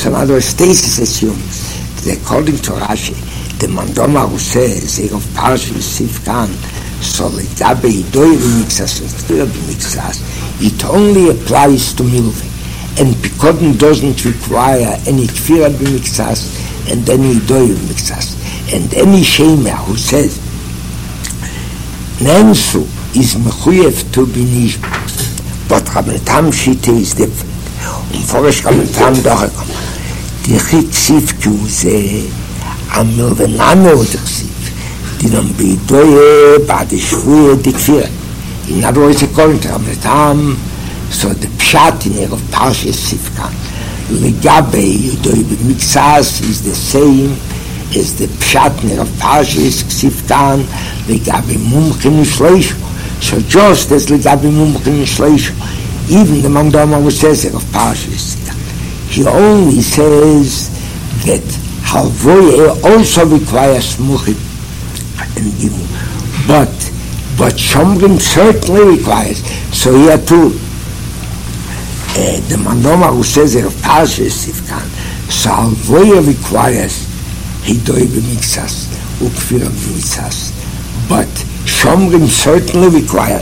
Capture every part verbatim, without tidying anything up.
So in other words, this assumes that according to Rashi, the Mandoma who says, Erev Parshas Yosef Khan, so Legabe Idoy B'Mixas and Kfira B'Mixas, it only applies to Milve. And Pekodin doesn't require any Kfira B'Mixas and any Idoy B'Mixas. And any Shemer who says, Nensu is Mechuyev to be Nishba, but Rabbeinu Shita is different. Und Forsch Rabbeinu Dochekom, die Chiksiv Kuse, Amil Vename oder Ksiv, die dann Beidoye, Bade Shvuye, die Kfira. In other words, according to Rabbeinu, so the Pshat in Erev Parshas Sifkan, Legabe Idoy B'Mixas is the same as the Pshat in Erev Parshas Sifkan, Legabe Mumchin Shleishu. So just as Legabe Mumchin Shleishu, even the Mandoma who says Erev Parshas Sifkan, he only says that Halvoye also requires Muchim and Gimel, but but Shomrim certainly requires. So here too, uh, the Mandoma who says Erev Parshas Sifkan, so Halvoye requires Hidoy B'Mixas, Ukfira B'Mixas, but Shomrim certainly required.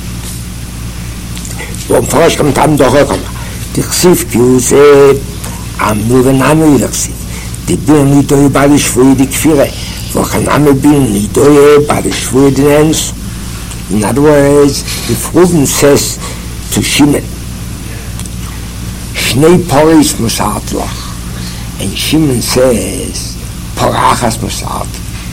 Vom Forsch kommt am Dochekom, die Ksiv Kiuse, am Nuvename Yidaksiv, die Bin Hidoy Bade Shvuye die Kfira, Vochaname Bin Hidoy Bade Shvuye die Nens. In other words, if Reuven says to Shimon, Shnei Poris Musatlach, and Shimon says, Porachas Musat,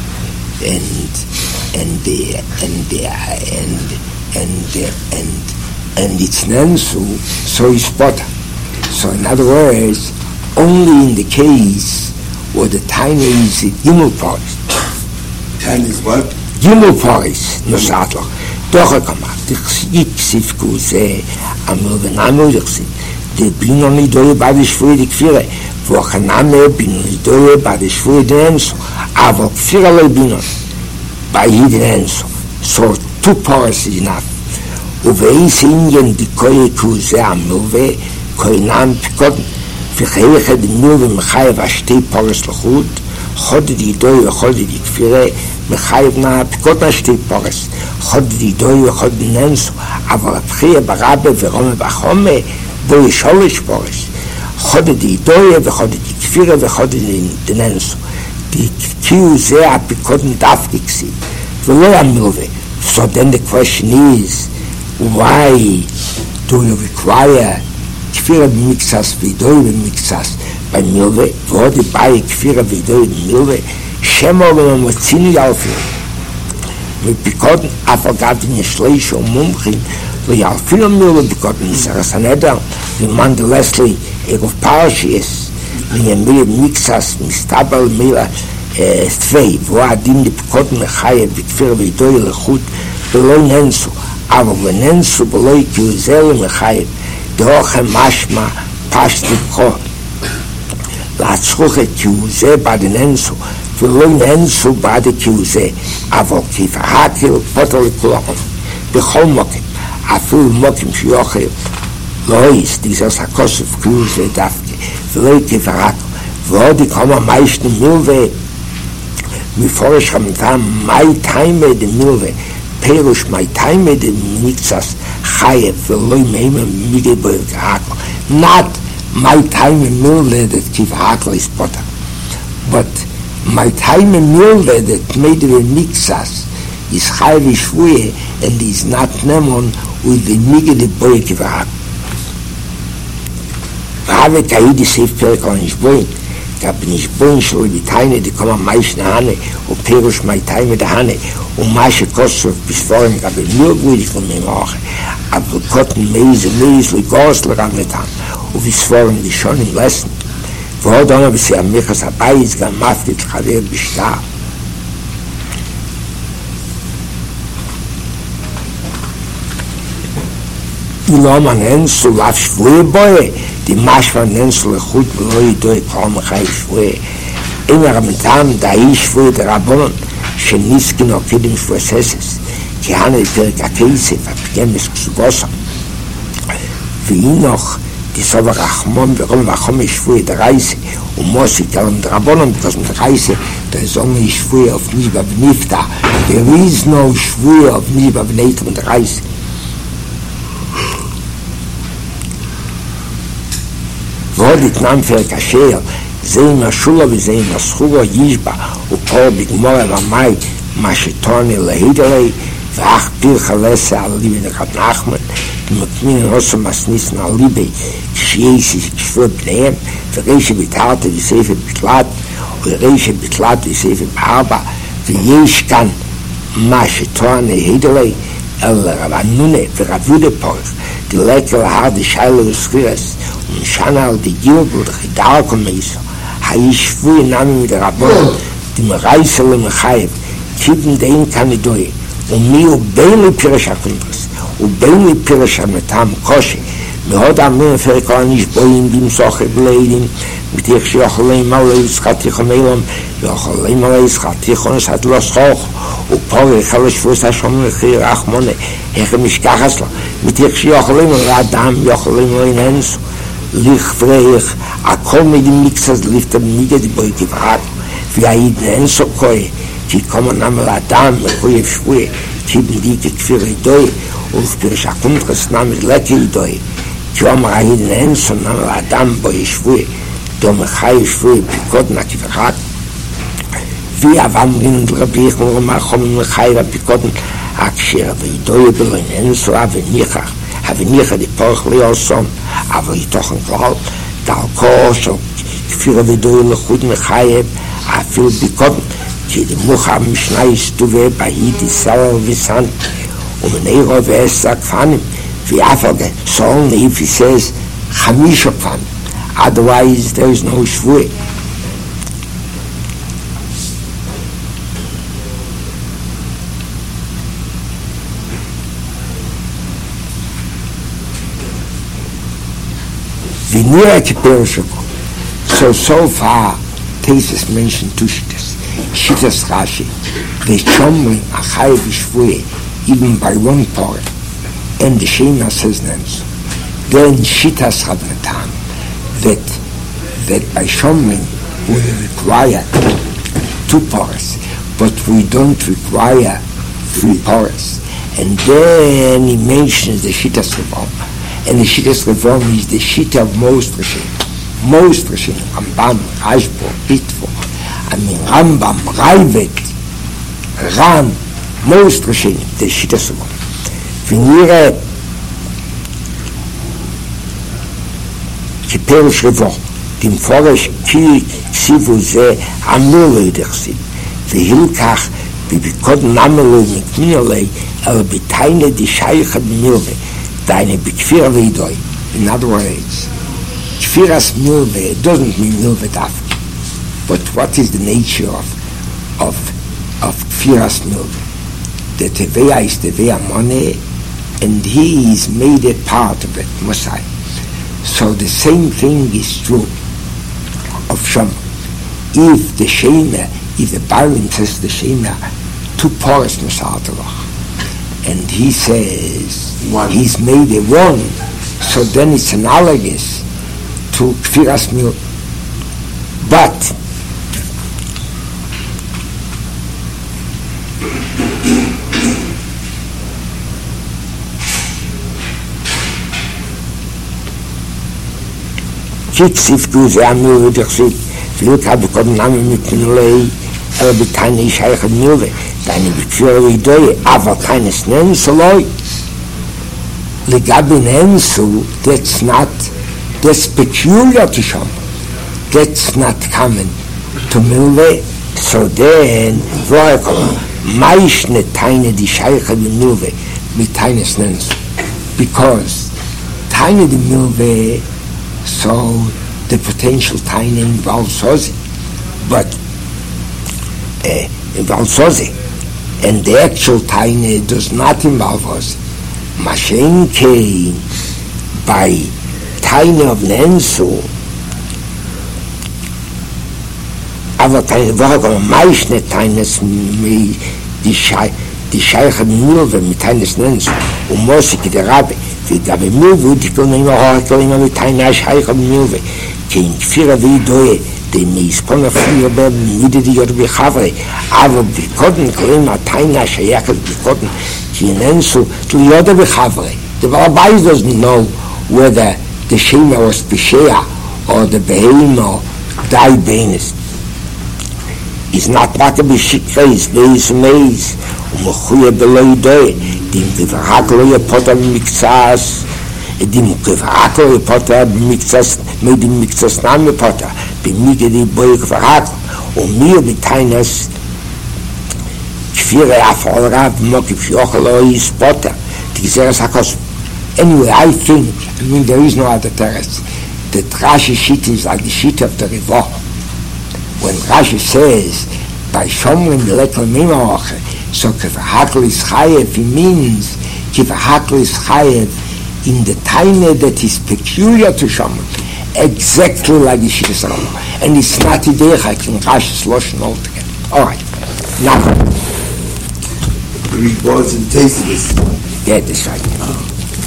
and and the and the and and and and it's Nensu, so it's Potter. So in other words, only in the case where the time is Gimel Poris. Time is what? Gimel Poris, Musatlach. Doch gemacht, die Ksiv Kuse, Amil Vename oder Ksiv, die Bino Nidoye Bade Shvuye die Kfira, Vochaname Bino Nidoye Bade Shvuye die Nensu, aber Kfira le Bino, by Yid Nensu. So two Poris is enough. Uveis Ingen die Koye Kuse Amilve, Koinam Pekodin, V'cheiche die Milve Mechayev Ashtei Poris Lechut, Chode die Idoye, Chode die Kfira, Mechayev na Pekodin Ashtei Poris, חוד דידוי וחוד ננסו, אבל הבחייה ברבה ורומא בחומה, בו יש הולש פורש. חוד דידוי וחוד דכפירה וחוד ננסו. דכפיו זה הפיקודן דווקא כסיב, ולא המילווה. So then the question is, why do you require כפירה במקסס וידוי במקסס במילווה, ועוד באי כפירה וידוי במילווה, שמו וממוצינו יאופים. mit Pekodin, Afagatin, Yeshleish, und Mumchin, wo ja viel Mühle Pekodin ist, er Sanedar, wie Mande Leslie, Erev Parshas, wie er mir Mixas, Mistabel, Mila, zwei, wo er din die Pekodin Mechayev, wie Kfir, wie Doi, Lechut, beloi Nensu, aber wenn Nensu, beloi Kiuzel, Mechayev, Doche, Mashma, Pashti, Bcho, Latschruche, Kiuzel, Bade Nensu, ולא ננסו בעד קיוזה, אבל כפהקל פוטר לכולם, בכל מוקים, אפילו מוקים שיוכל, לא יש, דיזוס הכוסף קיוזה דווקא, ולא כפהקל, ועוד כמה מיישנו מילווה, מפורש חמתם, מי טיימה דמילווה, פירוש מי טיימה דמיקסס חייב, ולא מיימה מיגי בו כהקל, not מי טיימה מילווה דת כפהקל is פוטר, but my time in Milve that made the Mixas is highly Shvuye and is not Nemon with the negative break of a heart. Vave Kaidi Seif Perek on his brain. Gab nicht Boin shall be tiny to come on Maish Nahane or Perush my time with the Hane or Masha Kosov Bisforim gab a new beauty from me Moche. Abel Cotton Maize and Maize with Gosler on the town of his foreign the Shoning lesson. ועוד עונה בסיימיכס הבית גם מפתי תחבר בשתה. אילומה ננסו לאף שבוי בוי, דימשווה ננסו לחוט ולא ידוי כל מחי שבוי. אין הרמתם דאי שבוי דרבון, שניסקין או קידם שבוי ססס, כי הנה פרק הכסף, הפגמס כסובוסם. ואינוך die Sova Rachmon, warum wachom ich schwue der Reise, und Mosik, und Rabbonon, das mit der Reise, da ist auch nicht schwue auf Niba Benifta, there is no schwue auf Niba Benifta mit der Reise. Vodit nam fer kasher, zein mashula ve zein maschuva yishba, u por bigmora vamai, mashetoni lehidalei, vach pir chalese al libe nekat nachman, mutmin rosa masnis na libe, kshiesi kshvur bneem, vereishe bitarte visefe bitlat, vereishe bitlat visefe barba, veyeshkan mashetoni lehidalei, el ravanune, veravude porch, die lekkere harde scheile des Schieres, und Schanal die Gilbel, die Chidalkomeiso, haish fui nami mit der Rabbon, die Mereisele Mechaev, kippen den Kanidoi, und mi u beili Pirisha Kundris, u beili Pirisha Metam Koshi, mi hod amin ferikanish boim bim soche bleidim, mit ich shocholei malei schatichon elam, yocholei malei schatichon sat los hoch, u pori chalish fus hashom mechir achmone, hech mishkachasla, mit ich shocholei malei adam, yocholei malei nensu, lich freich, a kol mit dem Mixas lift am Niger die Boi gefragt, wie a Iden enso koi, ki kommen am Radam, koi fschwue, ki bindike kfir idoi, und fpirish a kundres name leke idoi, ki om a Iden enso nam Radam boi schwue, do mechai schwue, pikot na kifragt, wie a wamrin und rabich, und ramachom mechai ra pikot, a kshir, wie idoi beloin enso, a venichach, habe nicht die Porchleoson, aber ich doch ein Klau, der Kosch, und ich führe wieder in der Chut Mechaev, a viel bekommen, die die Mucha Mishnai Stuwe, bei Hidi Sauer Wissant, und in Eiro Wessa Kfanim, wie Afage, sollen, if he says, Chamisha Kfanim, otherwise there is no Shvue. So, so far, Tesis mentioned two shittas. Shittas Rashi, the Chomri, Achai Vishvue, even by one part, and the Shema says names. Then Shittas Rabnatan, that, that by Chomri we require two parts, but we don't require three parts. And then he mentions the Shittas Revolver. And the Shittas Reform is the Shitta of most Rishim. Most Rishim, Rambam, Rashbo, Pitvo, I mean Rambam, Raivet, Ram, most Rishim, the Shittas Reform. Venire Kiperish Reform, dem Forest Ki Ksivu Ze Amule Dersin, the Hilkach, Bibikot Namelu Mikminole, El Bitaine di Shaykh Milve. Deine Bekfir Vidoi. In other words, Kfiras Milve doesn't mean Milve Daf. But what is the nature of of of Kfiras Milve? The Teveya is Teveya Mone, and he is made a part of it, Mosai. So the same thing is true of Shom. If the Shema, if the Barim says the Shema, two porous Mosatalach, and he says one. He's made a one, so then it's analogous to Kfiras Mil. But Kiksif Guze Amil Vidachsit, Vilk Abikod Nami Miknulei, El Bitani Shaykh Milve, deine Bekfir Vidoi, aber keines Nensoloi. Legabi Nensu, that's not, that's peculiar to Shom. That's not common to Milve. So then, Voikom, Maishne Taine di Shaykh di Milve, mit Taines Nensu. Because Taine di Milve, so the potential Taine involves Sozi. But uh, involves Sozi. And the actual Taine does not involve us. Mashenke by Taine of Nensu, aber Taine, warum Maishne Taines mi die Shaykh Milve mit Taines Nensu, und Mosik der Rabbi, וגם מילוו תיקון אימא הורקל אימא מתיינה שייכה במילוו כי אם כפירה וידויה די מייספון אפילו במידה דיות בחברי אבל בקודן קוראים התיינה שייכה בקודן כי איננסו תליודה בחברי the Balabais doesn't know whether the Shema was Peshea or the Behema died Benes is not Maka Beshikra is Beis Meis ומחויה בלוי דוי דים גברק לא יפוטה במקצס דים גברק לא יפוטה במקצס מדים מקצס נם יפוטה במיגה די בוי גברק ומיר בטיינס כפיר אף עולרב מוקף שיוכל לא יספוטה תגזרס הקוסם anyway I think I mean there is no other terrace that Rashi sheet is like the sheet of the river when Rashi says by Shomrim Lekel Mimaoche so Kivahakl is Chayev, he means Kivahakl is Chayev in the time that is peculiar to Shomrim, exactly like the Shittas Rambam. And it's not Idecha in Rashi's Loshen altogether. All right, now. The rewards and tasteless. Yeah, that's right. Oh.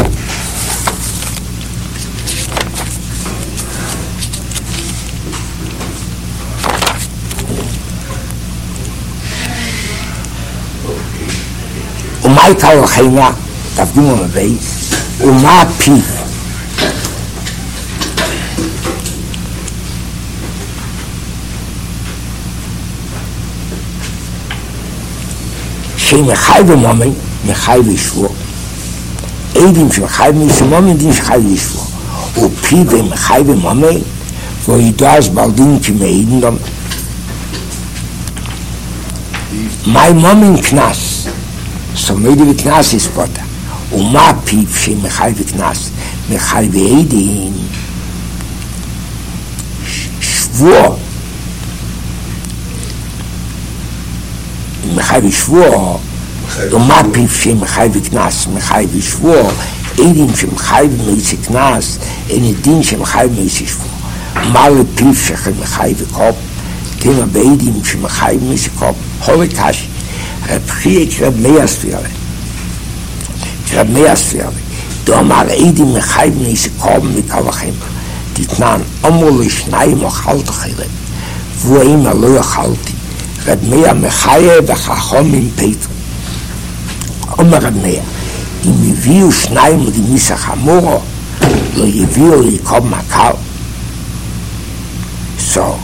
ומאי קל חיינה, תפגימו מבייס, ומה פיו. שמחי במומן, מחי וישבו. עדים שמחי במומן, דין שחי וישבו. ופיו ומחי במומן, וידוע אז בלדין כמעידן דומה. מאי מומן כנס. So maybe the knas is potter. Uma pip she mechai v'knas, mechai v'eidin. Shvuo. Mechai v'shvuo. Uma pip she mechai v'knas, mechai v'shvuo. Eidin she mechai v'meisi knas, and edin she mechai v'meisi shvuo. Male pip she mechai v'kop. Tema beidin she mechai v'meisi kop. Hole kashi. Reb Reb Meas Fiale. Reb Meas Fiale. Do amar Eidim Mechayv Neise Korben Mikavachem. Ditnan Omul Ishnai Mochalt Chilem. Wo Eima Lo Yachalti. Reb Mea Mechaye Bechachom Im Petru. Omar Reb Mea. Im Yiviu Shnai Mudi Misach Amuro. Lo Yiviu Yikob Makal. So.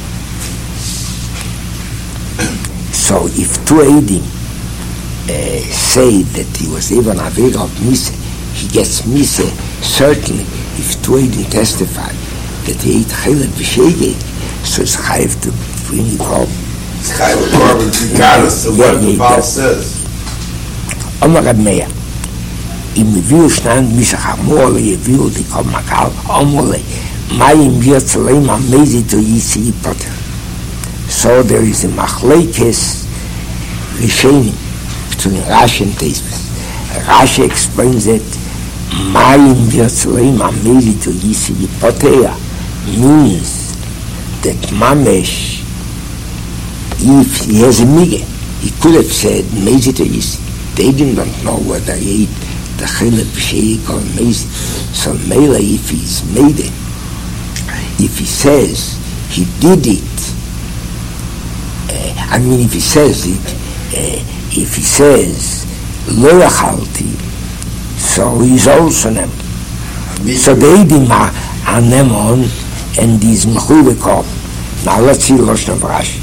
So if two Eidim uh, say that he was even a Avera of Mise, he gets Mise, certainly if two Eidim testify that he ate Chelet V'Shegeg, so it's Chayiv to bring it home. It's Chayiv to Korban regardless of what the Baal says. Omar Reb Meir, im Yiviu Shnai Misach Amor, Yiviu Yikob Makal, Omor Mayim Yirtzaleim Amezi to Yisi Yipoter. So there is a machlekes rishenim between Rashi and Tosfos. Rashi explains that Mayim v'Yirtzaleim Amezi to Yisi Yipoteya means that Mamesh, if he has a mige, he could have said Mezi to Yisi. They didn't know whether he ate the Chelet V'Shegeg or Mezi. So Mela, if he's made it, if he says he did it, I mean, if he says it, uh, if he says Lo Yachalti, so he's also nem. So the Eidim are nem on, and he's Mechuve Korb. Now let's see Loshen of Rashi.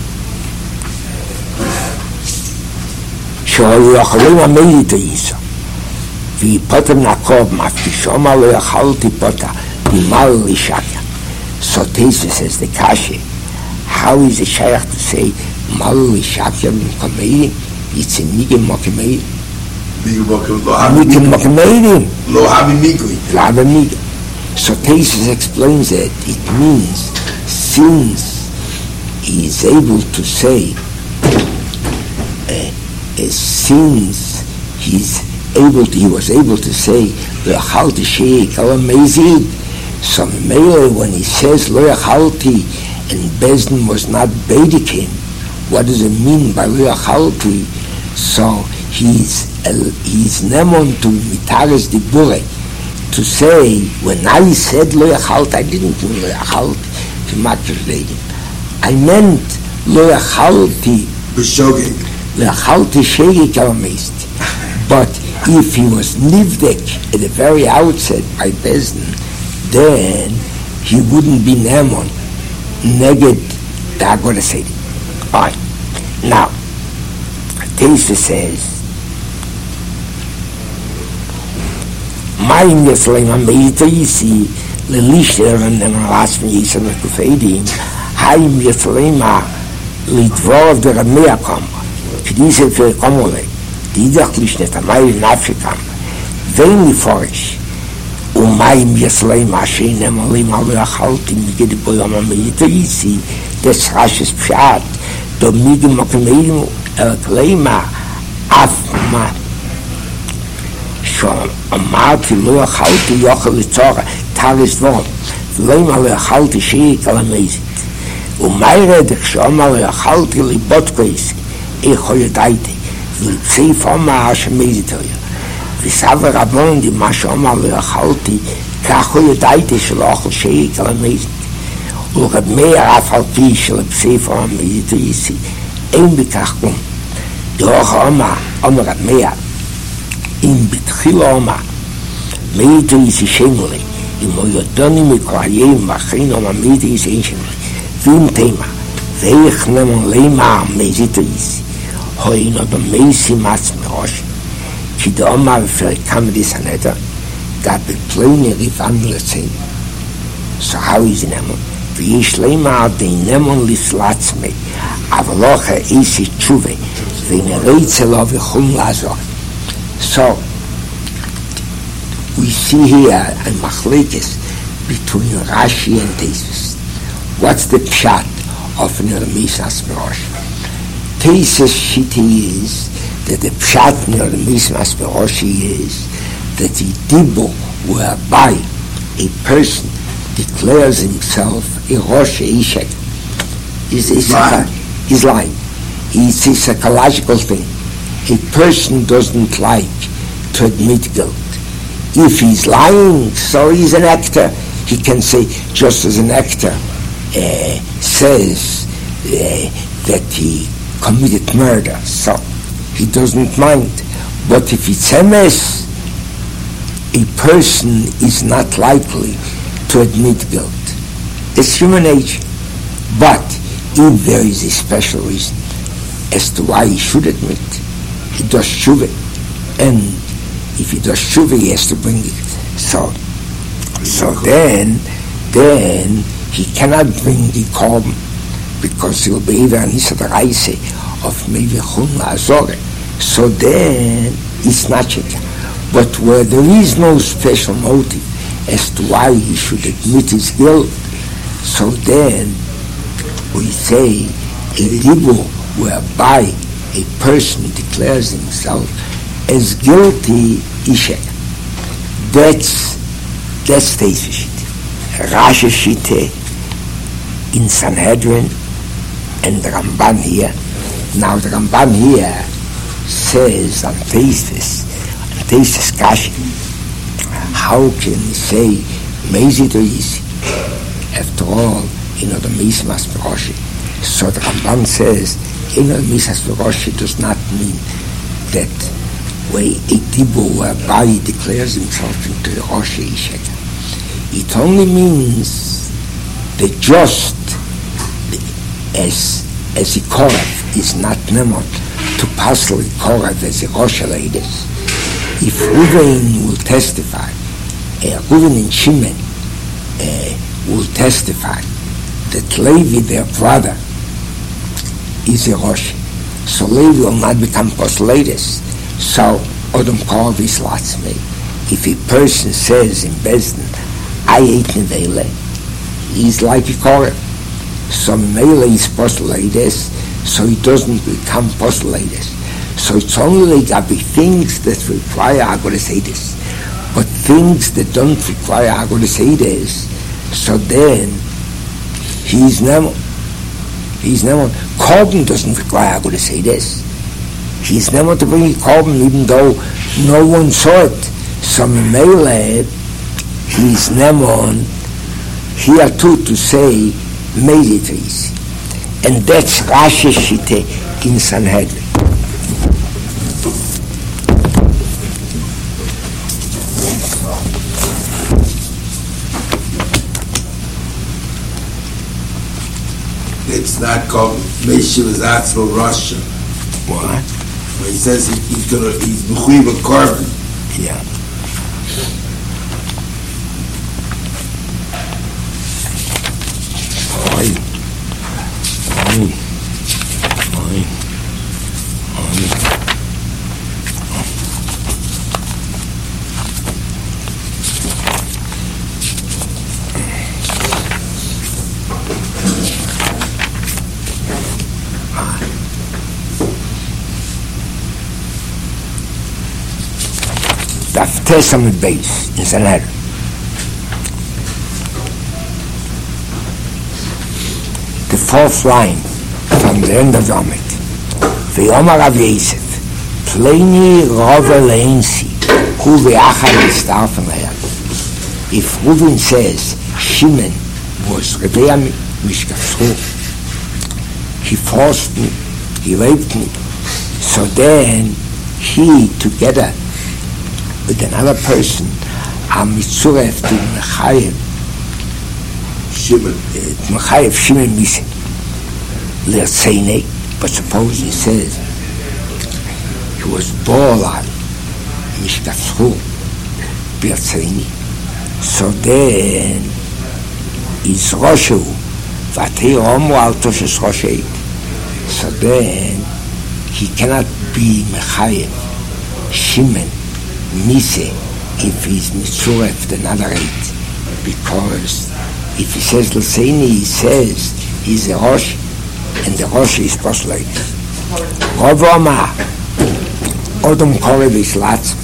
So Yachalem Ameli to Yisa. V'yipotem Nakob Mafkishoma Lo Yachalti Pota Bimal Lishakya. So Tosfos says the Kashi. How is it shaykh to say Malu Shakya Mikameim? It's a Nigim Makameim. Nigim Makameim. Lo Habimigui. Lo Habimigui. So Tosfos explains that it means since he is able to say, uh, uh, since he's able to, he was able to say Lo Yachalti Sheik Al Mezid. So Mele when he says Lo Yachalti and Bezdin was not Bedikim, what does it mean by Lo Yachalti? So he's uh, he's nemon to mitares dibure, to say, when I said lo yachalt, I didn't mean lo yachalt to matrlein. I meant lo yachalti B'shogeg. lo yachalti shegeg alamist. But if he was nivdek at the very outset by Bezdin, then he wouldn't be nemon neged the Agoda Sedi. All right. Now, Teisa says, Mayim Yisraelim HaMeita Yisi Lelisher and Lasmi Yisrael HaKufeidim Hayim Yisraelim HaLidvor Der Meakam K'dise Fer Komole Didach Lishnet HaMayim Nafshikam Vein Liforish Umayim Yisraelim HaShein Emolim HaLeachaltim Migedi Boyam HaMeita Yisi Des Rashes Pshat Domigim HaKameilim Erkleima Afma אמרתי לא אכלתי יוכל לצורה תריס דבורם ולא אמר לא אכלתי שיעיק על המזית ומה ירדך שאומר לא אכלתי ליבות כויסי איך ידעתי ולפסיף אומר שמזית היה וסבר רבון די מה שאומר לא אכלתי כך ידעתי שלא אכל שיעיק על המזית ולגד מאיר אף על פי שלפסיף אומר מזית יסי אין בכך כלום דוח אומר אומר עד מאיר in בתחילה אומר, מייתו יסי שמולי, אם הוא יודוני מקריים ואחרין אומר מייתו יסי שמולי, ואם תימה, ואיך נמון לימה מייתו יסי, הוינו במייסי מצ מראש, כי דו אומר ופרקם דיסנדר, דה בפלוני ריבן לצין. So how is נמון? ויש לימה די נמון לסלעצמי, אבל לא איסי תשובה, ונראי צלו וחום לעזור. So, we see here a machlekes between Rashi and Tesis. What's the pshat of Nirmis Asperosh? Tesis shiti is that the pshat Nirmis Asperosh is that the dibo whereby a person declares himself a Rosh Ishek is, is, lying. A, is lying. It's a psychological thing. A person doesn't like to admit guilt. If he's lying, so he's an actor. He can say, just as an actor uh, says uh, that he committed murder, so he doesn't mind. But if it's a mess, a person is not likely to admit guilt. It's human nature. But if there is a special reason as to why he should admit, he does tshuva, and if he does tshuva, he has to bring it. So, so then, then he cannot bring the korban because he will be either an isa d'raise of maybe chum la'azore. So then it's not shekah. But where there is no special motive as to why he should admit his guilt, so then we say a dibur whereby a person declares himself as guilty ishek. That's that's Tesis shite. Rashi shite in Sanhedrin and the Ramban here. Now the Ramban here says on Tesis, on Tesis Kashi, how can he say Mezit or Yisi? After all, you know the Mismas Roshi. So the Ramban says Inner Misas Roshi does not mean that way a Dibur whereby he declares himself into the Roshi Isheka. It only means that just as as a Korav is not Nemot to pass a Korav as a Rosh Leides. If Ruvain will testify, uh, Ruvain and Shimon uh, will testify that Levi, their brother, is a Rosh. So Levi will not become Posleides. So Odom Korv is Latzmei. If a person says in Bezdin, I ate Nevele, he's like a Korv. So Nevele is Posleides, so he doesn't become Posleides. So it's only Gabi things that require Agorasedes. But things that don't require Agorasedes, so then he's Nemo. He's Nemo. Korban doesn't require Agorasedes. He's never to bring a korban, even though no one saw it. So Mele, he's never here too to say made it easy. And that's Rashi Shite in Sanhedrin. It's not called Meshiv Atzmo Russia. What? When he says he, he's gonna he's mechuyev a korban. Yeah. Oi. Oi. Oi. Oi. Daf Testament base in Sanhedrin. The fourth line from the end of the Amid. V'yomar Rav Yosef, Pleni Rova Leinsi, Hu v'achar nistarfen le'er. If Reuven says Shimon was Rebbeya Mishkafschu, he forced me, he raped me, so then he together with another person, a mitzuref to Mechayev Shimon, Mechayev Shimon Misa L'Ertzeinei. But suppose he says he was Bolan Mishkafschu B'Ertzeini, so then is Roshu Vatei Omo Al Toshes Roshei. So then he cannot be Mechayev Shimon Mise if he's mitzuref another eight, because if he says L'Seini, he says he's a Rosh, and the Rosh is postulated. Rov Omar Odom Korev is Latzmi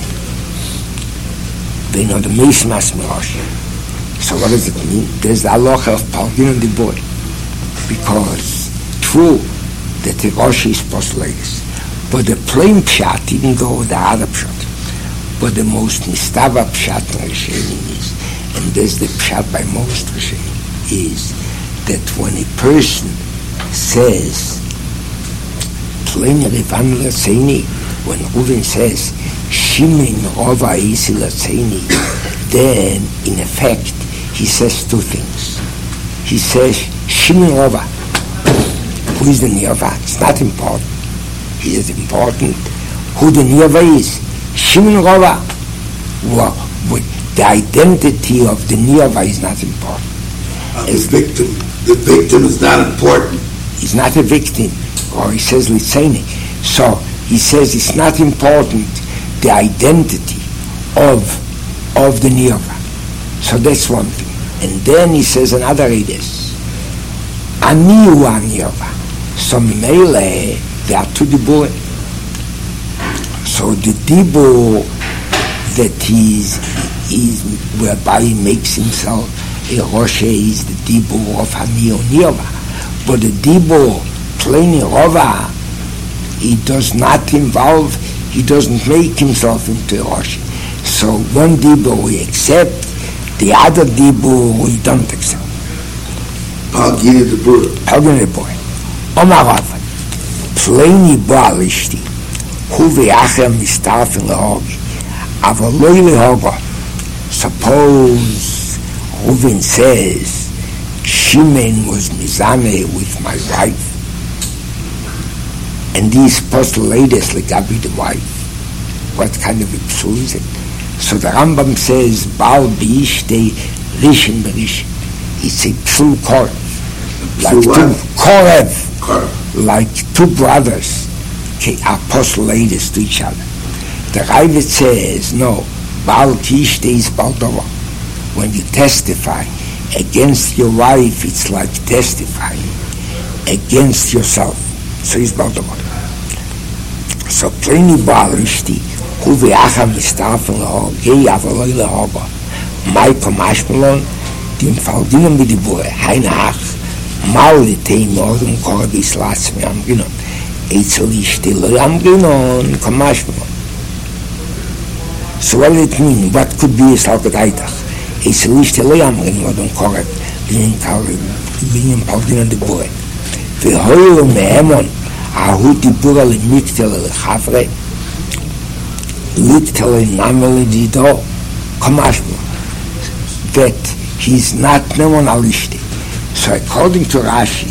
Bein Odom Mishmas Mirosh. So what does it mean? There's the halacha of Palgin on the boy, because true that the Rosh is postulated, but the plain pshat didn't go with the other pshat. But the most nistava pshat in Rishonim is, and there's the pshat by most Rishonim, is that when a person says Pleni Revan L'Ertzeini, when Reuven says Shimon Rova Isi L'Ertzeini, then in effect he says two things. He says Shimon Rova. Who is the Nirva? It's not important. It is important who the Nirva is. Shimon Rova, well, the identity of the Nirva is not important. Uh, the victim, the victim is not important. He's not a victim, or he says L'Tzeini. So he says it's not important the identity of of the Nirva. So that's one thing. And then he says another Eides. Ani hu Nirva. So Mele, there are two diburim. So the dibur that he's, is whereby he makes himself a Rosh is the dibur of Hani Nirva. But the dibur Pleni Rova, he does not involve, he doesn't make himself into a Rosh. So one dibur we accept, the other dibur we don't accept. Palgin the boy. Palgin the boy. Omar Rav, Pleni Baal Ishti. Hu v'yachem mistarfen lehogi, aval lo lehoga. Suppose Reuven says Shimon was mizane with my wife, and these postulated legabi the wife. What kind of a psul is it? So the Rambam says Baal b'ishtei rishon b'rishon. It's a psul korev, like two korev, like two brothers are postulated to each other. The Ravid says, no, Baal Kishte is Baldova. When you testify against your wife, it's like testifying against yourself. So it's Baldova. So Pleni Baal Ishti, Hu v'yacham mistarfen leho, gei avaloi lehoba, Maiko Mashmalon, Dim Faldinem b'dibure, Hainach, Mal l'teim Odom Korev Islatzmi Amginon. it's a list, I'm going on, Kamashmo. So what does it mean? What could be a Salkadaitach? It's a list, I'm going on, correct, being being Palgin on the boy. The whole Memon, Ahuti Bural, Miktel, Havre, Miktel, Namel, Dido, Kamashmo. That he's not Memon Alishti. So according to Rashi,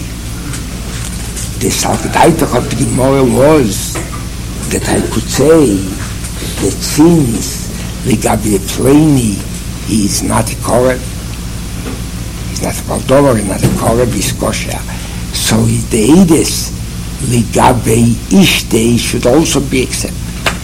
the Salkadaitach of the Gemara was that I could say that since the Gabi Pleni is not a Koreb, he's not a Baldover, he's not a Koreb, he's kosher. So the Eides, the Gabi Ishte should also be accepted.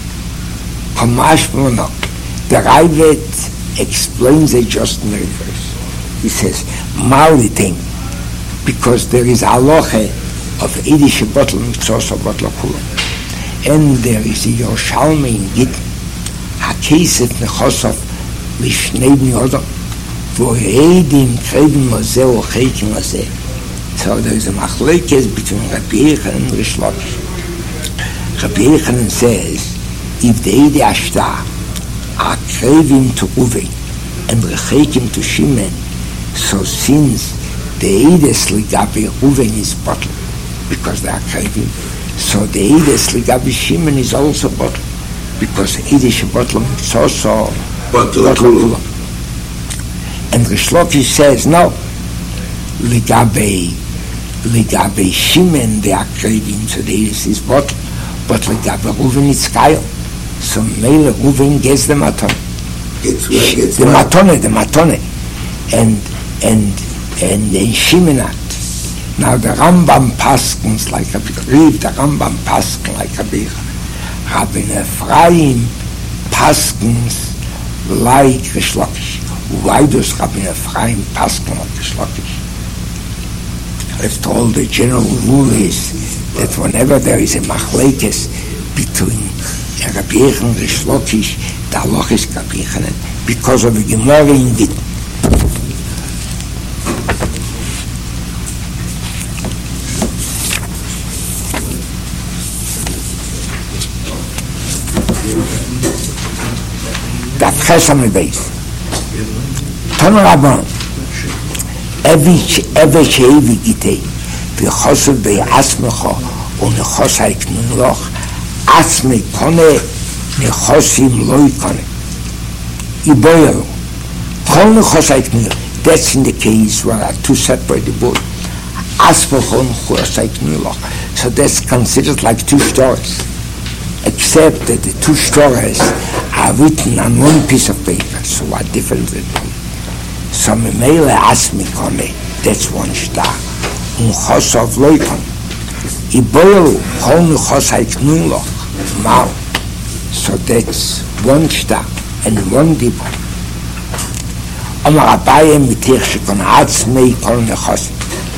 Kamash Mono, the Raivet explains it just in the reverse. He says, Mauliting, because there is Aloche of Eidish bottle, Mitzosa bottle Kulam. And there is a Yerushalmi in Gittin, HaKesef Nechosov, Lishnei Bnei Odom, Vo Eidim Krevim Lazeh or Cheikim Lazeh. So there is a machlekes between Rabbi Yechon and Rish Lakish. Rabbi Yechon says, if the Eidi Ashta are Krevim to Uvein and Recheikim to Shimon, so since the Eides Ligabi Uvein is bottled, because they are Krevim, so the Eides Ligabi Shimon is also bottled, because Eidish bottle is also bottled. And Rish Lakish says, no, Ligabi Ligabi Shimon, they are Krevim, so the Eides is bottled, but Ligabi Uvein is Kyle. So Mele Uvein gets the Matone. The Matone, the Matone. And, and, and in Shimonat. Now the Rambam Paskins like a Read the Rambam Paskin like a beer. Rabbi Ephraim Paskins like Rish Lakish. Why does Rabbi Ephraim Paskin like Rish Lakish? After all, the general rule is that whenever there is a machlekes between Rabbi Yechon and Rish Lakish, the halach is Rabbi Yechonen because of the Gemara in Gittin. That chesam beis. Tanu Rabban. Every every shevi gitei. V'chosel bei asmecha u'nechosai knunloch. Asme kone nechosim loy kone. Iboyelu. Kol nechosai knunloch. That's in the case where are two separate both. Asmecha u'nechosai knunloch. So that's considered like two stories, except that the two stories are written on one piece of paper, so what difference it is? So Memele Asmi Kone, that's one star. Unchosov Loikon. Iboyelu Kol Nechosai Knunloch. Mau. So that's one star and one dibur. Omar Abaye Mitich Shekon Atzmei Kol Nechosim.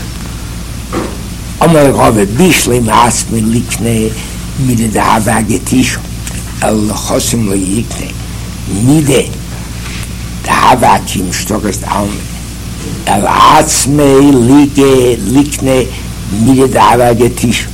Omar Rove Bishlei Asmi Likne Mide Dahava Getisho. El Nechosim Lo Yikne. Mide Dahava Kim Shtogest Alme. El Atzmei Lige Likne Mide Dahava Getisho.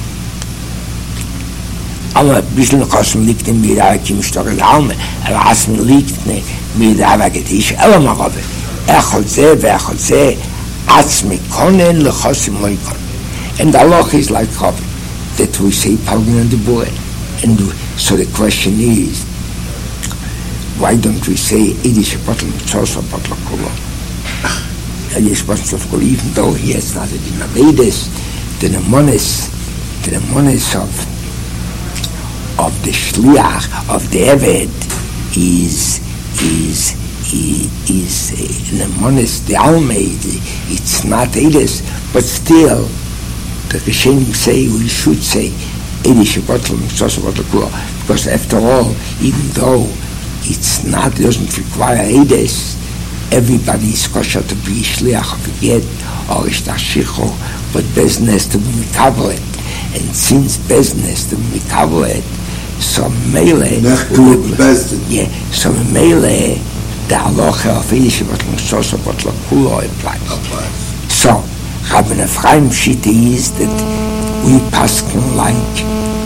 Omar Bishlei Nechosim Likne Mide Dahava Kim Shtogest Alme. El Atzmei Likne Mide Dahava Getisho. El Omar Rove Echot Zeh Ve'echot Zeh Atzmei Konen Nechosim Lo Yikon. And the halach is like Rove, that we say Palgin on the boy. And so the question is, why don't we say Eidish bottle Mitzosa bottle Kula? Eidish bottle Kula, even though he has not a din of Eidish, the Nemonis, the Nemonis of of the Shliach, of the Eved, is is is, is uh, Nemonis, the Almeid. It's not Eidish, but still. The Rishonim say we should say Eidish bottle Mitzosa bottle Kula, because after all, even though it's not, it doesn't require Eidish, everybody is kosher to be Shliach of a Get or Ishtashicho, but business to be Mikavolet. And since business to be Mikavolet, so Mele, yeah, so Mele, the halacha of Eidish bottle Mitzosa bottle Kula applies. So Rabbi Ephraim Shita is that we paskin like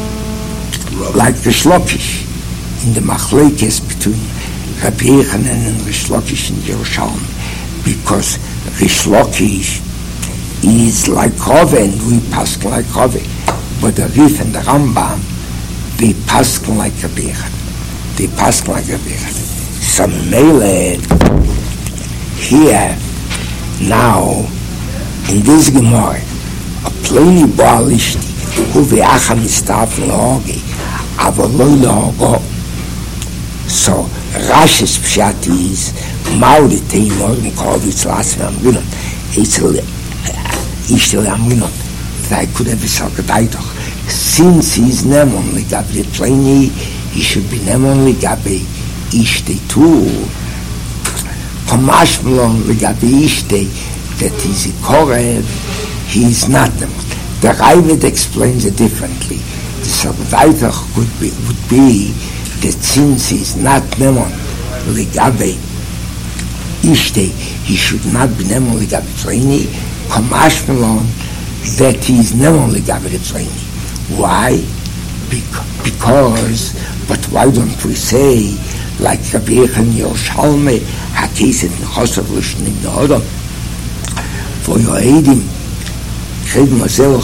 like Rish Lakish in the machlekes between Rabbi Yechanan and Rish Lakish in Yerushalmi, because Rish Lakish is like Rove and we paskin like Rove, but the Rif and the Rambam, they paskin like Rabbi Yechanan, they paskin like Rabbi Yechanan. So Mele here now in this Gemara, a plainly Baalishti, who ve'acham istaf l'hoge, aber lo l'hogo. So Rashi's pshat is Mauri tei morgen kovitz lassen am Rinon. Eitzel ishtel am Rinon. That I could have said doch. Since he's nemon legabe plainly, he should be nemon legabe ishte too. Kamash melon legabe ishte, that he's a korev, he is not nemon. The Ravid explains it differently. The Sabbath would be, would be that since he is not nemon legabe ishte, he should not be nemon legabe plaini. Kamash melon that he is nemon legabe plaini. Why? Bec- because, but why don't we say like Rabbi Yechanan Yerushalmi, hakeset nechosav l'shnim ne'odom for your edim. So Rabbi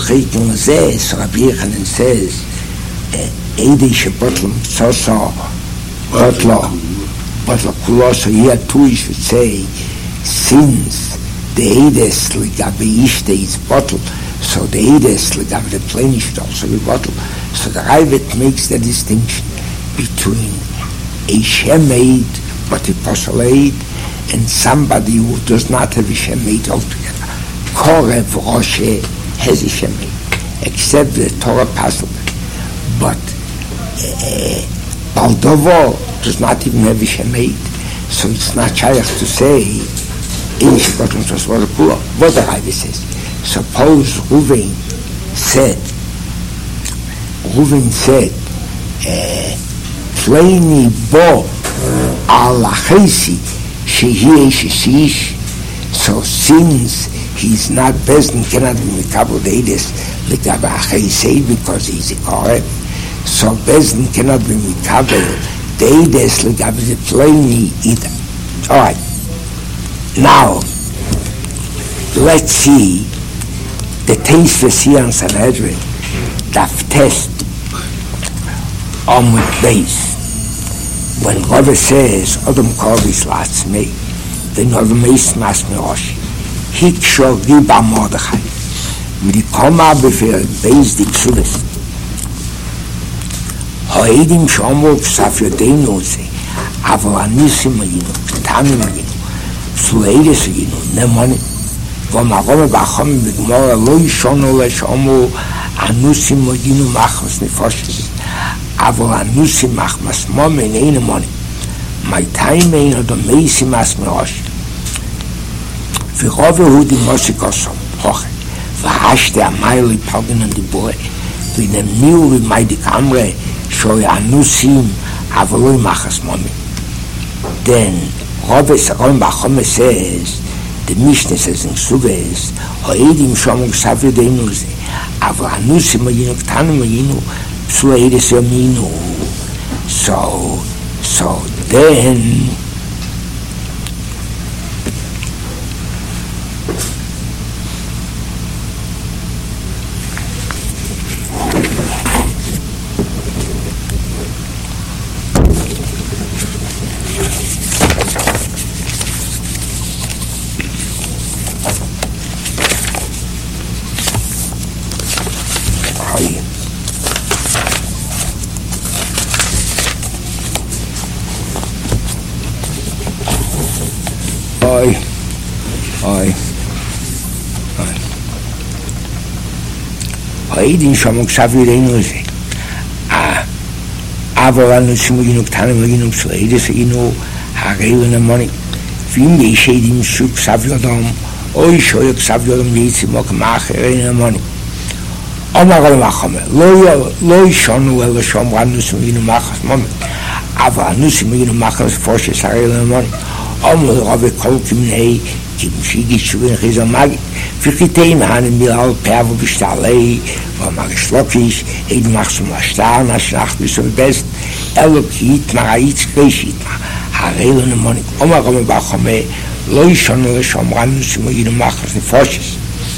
Yechanan says, Eidei shebotlam tzosa botla botla kulosa. Here too you should say, since the Eides ligabe ishte is bottle, so the Eides ligabe the plane should also be bottle. So the Ravid makes the distinction between a shemeid but a poseleid and somebody who does not have a shemeid altogether. Korev Roshe has a shemeid, except the Torah Pasuk. But uh, Baldovo does not even have a shemeid, so it's not shaykh to say what the Ravid says. Suppose Ruvain said, Ruvain said, Tleini bo al achesi shehi shesish. So since he's not Bezdin, cannot be Mikabel Eides Ligaba Achesei because he's a Koreb. So Bezdin cannot be Mikabel Eides Ligaba the Tleini either. All right. Now, let's see the taste for Sian Sanhedrin, Daf test on with base. When Rava says, Odom Kovis Lats me, then Odom Eis Mas Meroshi, Hiksho Riba Mordechai, Midikoma Befir Beis Diksulis, Hoedim Shomo Ksaf Yodeinu Se, Avalanissim Yinu, Ktanim Yinu, Suleides Yinu, Nemoni, Vomagome Bachom Bigmora Lo Yishono Leshomo, Anusim Yinu Machos Nefoshes, אבל הנוסים מחמסמום איננו מונים. מייטיים אין עוד המייסים מס מראש. ורוב הוא דימוסי קוסום, הוכן. והשתי המיילי פוגן הנדיבורי, ונמניעו במיידי קמרה, שוי הנוסים, אבל לא מחסמומים. Then, Rove Saron Bachome says, the Mishnah says in Suves, Hoedim Shomog Savio Deinu Ze, אבל הנוסים היינו קטנים היינו, So, so then Oi, oi, oi. Hoedim Shomog Savio Deinu Ze. Ah, אבל אנשים מגינו קטנים מגינו פסוליידס הגינו הרי לנמוני. ואם יש עדים שוק כסב יודום, אוי שוי כסב יודום יצימו כמאחר לנמוני. אומר על מחומר, לא ישונו אלא שומר אנוסים מגינו מחס מומי. אבל אנוסים מגינו מחס פושס הרי לנמוני. Amul Rabbe Kolkimnei, Kim Shigi Shuvin Chizamagi, Fichitei Mahanim Bilal Pervo Bishtalei, Vamar Shlokish, Eid Machsum Ashtar, Nashnach Bishom Best, Elokit, Maraitz Kreshitma, Harelon Monik, Omar Rome Bachome, Loishon Shomran, Shimoyin Machas Nefoshes.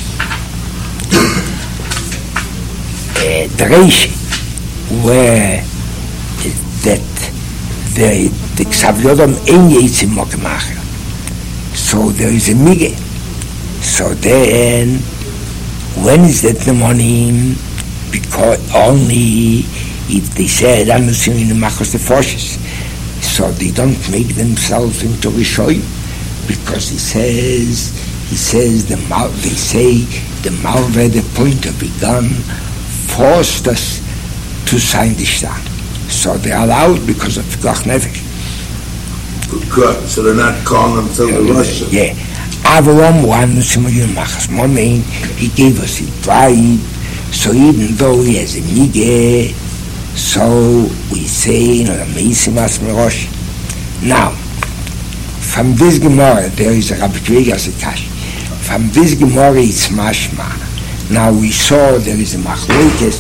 The Reish, where that the the Xaviodom ein Yitzim Mokemacher. So there is a Mige. So then, when is that the morning? Because only if they said, I'm assuming the Machos the Foshes. So they don't make themselves into Rishoyim. Because he says, he says, the mal, they say, the Malve, the point of begun, forced us to sign the Shtar. So they're allowed because of Pikuach Nefesh. Good. So they're not calling themselves the Russian. Yeah. Avram won Simulim Machas Momein. He gave us a tribe. So even though he has a Mige, so we say, Meisimas Merosh. Now, from this Gemara, there is a Rabbi Kvega Zekash. From this Gemara, it's Mashma. Now we saw there is a Machlokes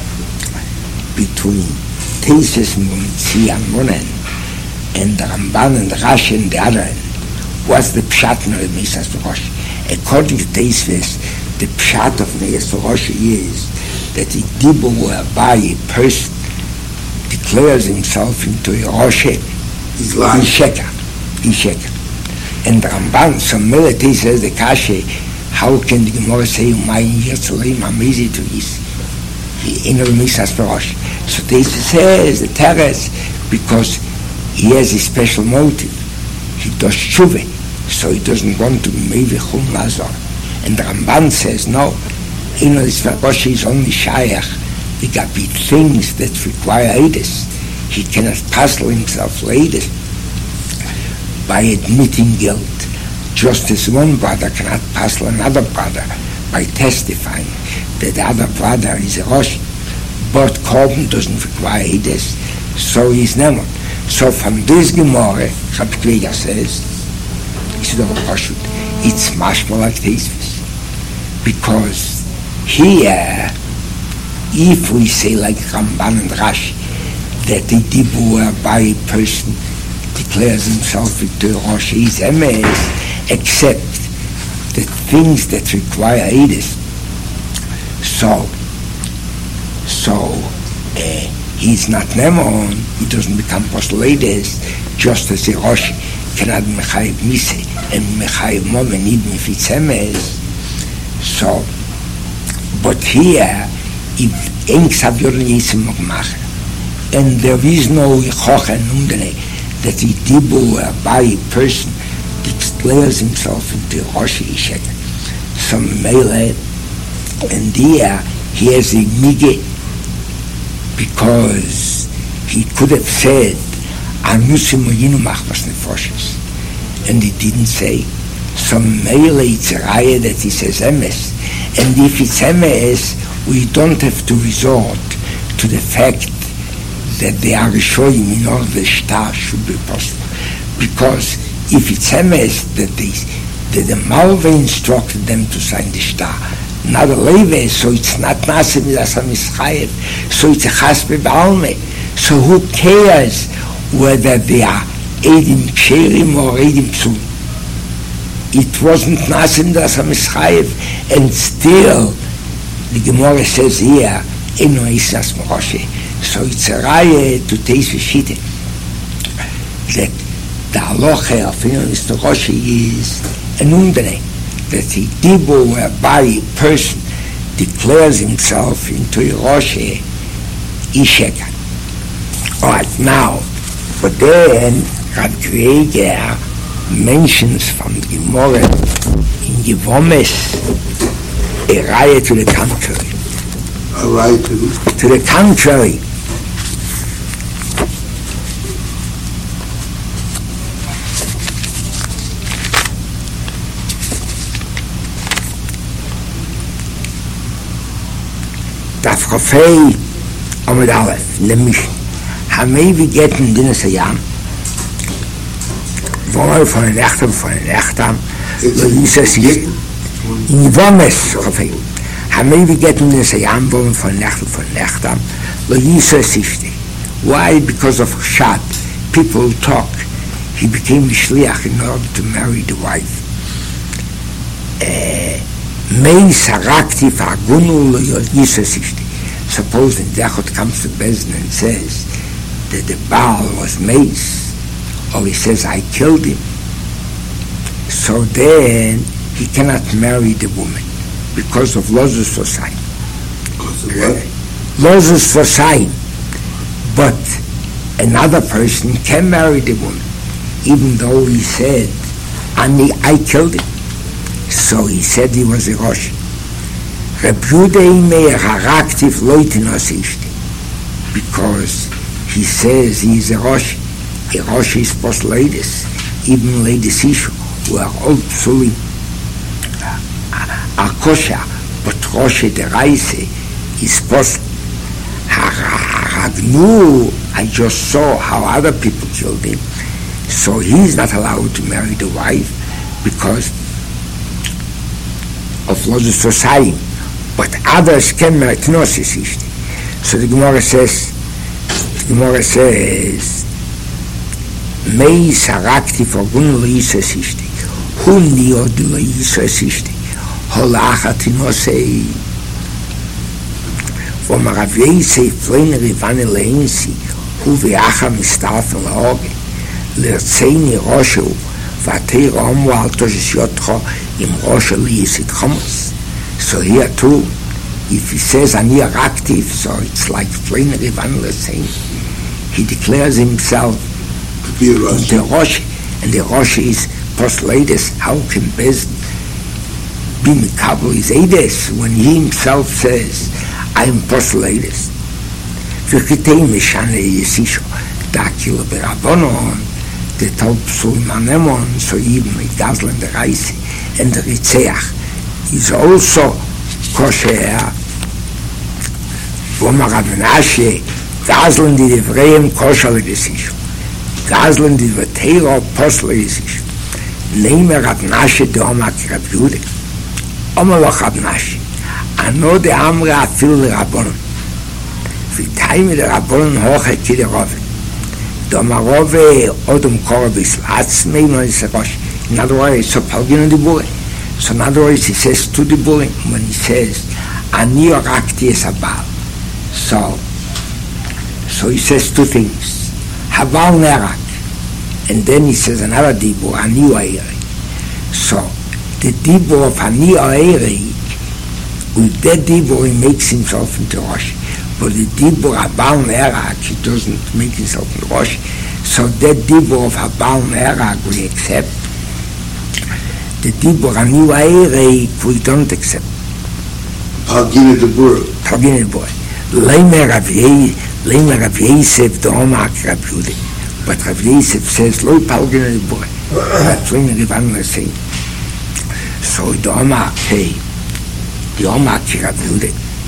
between Tesis Munzi and Munen and the Ramban and the Rashi and the other end. What's the Pshat of Meisas Rosh? According to Tesis, the Pshat of Meisas Rosh is that the Dibur whereby a person declares himself into a Rosh, he's lying. Isheka. Isheka. And the Ramban, some military says the Kashe, how can the Gemara say, Umayim Yertzulei Mamizi to this? He in the Meisas Rosh. So Tesis says the Teres, because he has a special motive. He does Shuvah, so he doesn't want to be maybe Chum Lazar. And the Ramban says, no, in the Rosh is only Shayach. There got be things that require Eides. He cannot puzzle himself for Eides by admitting guilt, just as one brother cannot puzzle another brother by testifying that the other brother is a Rosh. But Korban doesn't require Eides, so he's never. So from this Gemara, Rabbi Kvega says, it's much more like this. Because here, if we say like Ramban and Rashi, that the Dibur by a person declares himself into Rosh is emes, except the things that require Eides. So, so, uh, he's not Nemon, he doesn't become Postleides, just as the Rosh cannot Mechayiv Mise and Mechayiv Momen even if it's emes. So, but here, if Ein Ksav Yorin Yisim Mokmacher, and there is no Chocha Nundene, that the Dibur by a person declares himself into Rosh Ishek. So Mele, and here he has a Mige, because he could have said, Anusim Moyinu Machmas Nefoshes, and he didn't say. So Mele, it's a raya that he says emes, and if it's emes, we don't have to resort to the fact that they are showing in order the Shtar should be possible. Because if it's emes that, they, that the Malve instructed them to sign the Shtar, not a Leve, so it's not Nasim Yasam Yischayev, so it's a Chaspe Baalme. So who cares whether they are Eidim Ksherim or Eidim Psul? It wasn't Nasim Yasam Yischayev, and still the Gemara says here, Eno Isas Moshe. So it's a raya to taste Vishite that the halacha of Mr. Roshi is an undene, that the Dibur whereby a person declares himself into a Roshi Isheka. Alright, now, but then Rabbi Kvega mentions from the Gemara in Yevomes a raya to the contrary. A raya to? To the contrary. Daf Chofei Amud Aleph, Lemish, Hamei Vigetten Dinas Hayam, Wohl von den Nächten, von den Nächten, so hieß es sich, in Wommes, haben wir getting this Ayam wollen von Nächten, von Nächten, so hieß es sich. Why? Because of Chad, people talk. He became the shliach in order to marry the wife. Mei sarakti fagunu lo hieß es sich. Suppose the Dechot comes to Bezdin and says that the Baal was Mace, or he says, I killed him. So then he cannot marry the woman because of Lozus for sign. Lozus for sign. But another person can marry the woman, even though he said, Ani, I killed him. So he said he was a Rosh. Because he says he is a Rosh. A Rosh is post ladies, even ladies issue, who are all psulim. A kosher, but Rosh the Reise is post. Haragnu, I just saw how other people killed him. So he is not allowed to marry the wife because of Lozus Society. But others can marry Knosis. So the Gemara says, the Gemara says, Mei sarakti fogun lo yisos ishti. Hun niod lo yisos ishti. Holachat inosei. Vom Ravei sei fleine rivane leinsi. Hu ve'acha mistafen laoge. Lertzeini roshu. Vatei romu alto jeshiotcho im roshu li yisit chomos. So here too, if he says ani active, so it's like fleine rivane lesein. He declares himself to be a Rosh. The Rosh, and the Rosh is postlatus. How can Bezdin be Mikabel is Edes when he himself says, I am postlatus? V'chitei meshane yesisho dakil berabonon the top sulmanemon so even with Gazlan the Reise and the Ritzeach is also kosher. V'omar Rav Menashe Gazlan di Devreim kosher l'gesisho. Gazlan di Vatero Apostel l'gesisho. Nehme Rav Menashe de Omar ki Rav Yehuda. Omar loch Rav Menashe. Ano de Amre afil l'Rabbonon. V'tayim de Rabbonon hoche ki de Rove. De Omar Rove odom korabis l'Atzmei no is a Rosh. In other words, so Palgin di Bure. So in other words, he says to the Bure when he says, Ani orakti es Abal. So, So he says two things. Haval Nerak. And then he says another Dibur, Ani Oerik. So the Dibur of Ani Oerik, with that Dibur he makes himself into Rosh. But the Dibur Haval Nerak, he doesn't make himself into Rosh. So that Dibur of Haval Nerak we accept. The Dibur Ani Oerik we don't accept. Pagina de Bur. Pagina de Bur. Leimer Rav Leimer Rav Yosef the Omar Rav Yehuda. But Rav Yosef says, Lo Palgina de Bur. That's when the Rivan was saying. So the Omar say, the Omar Rav Yehuda.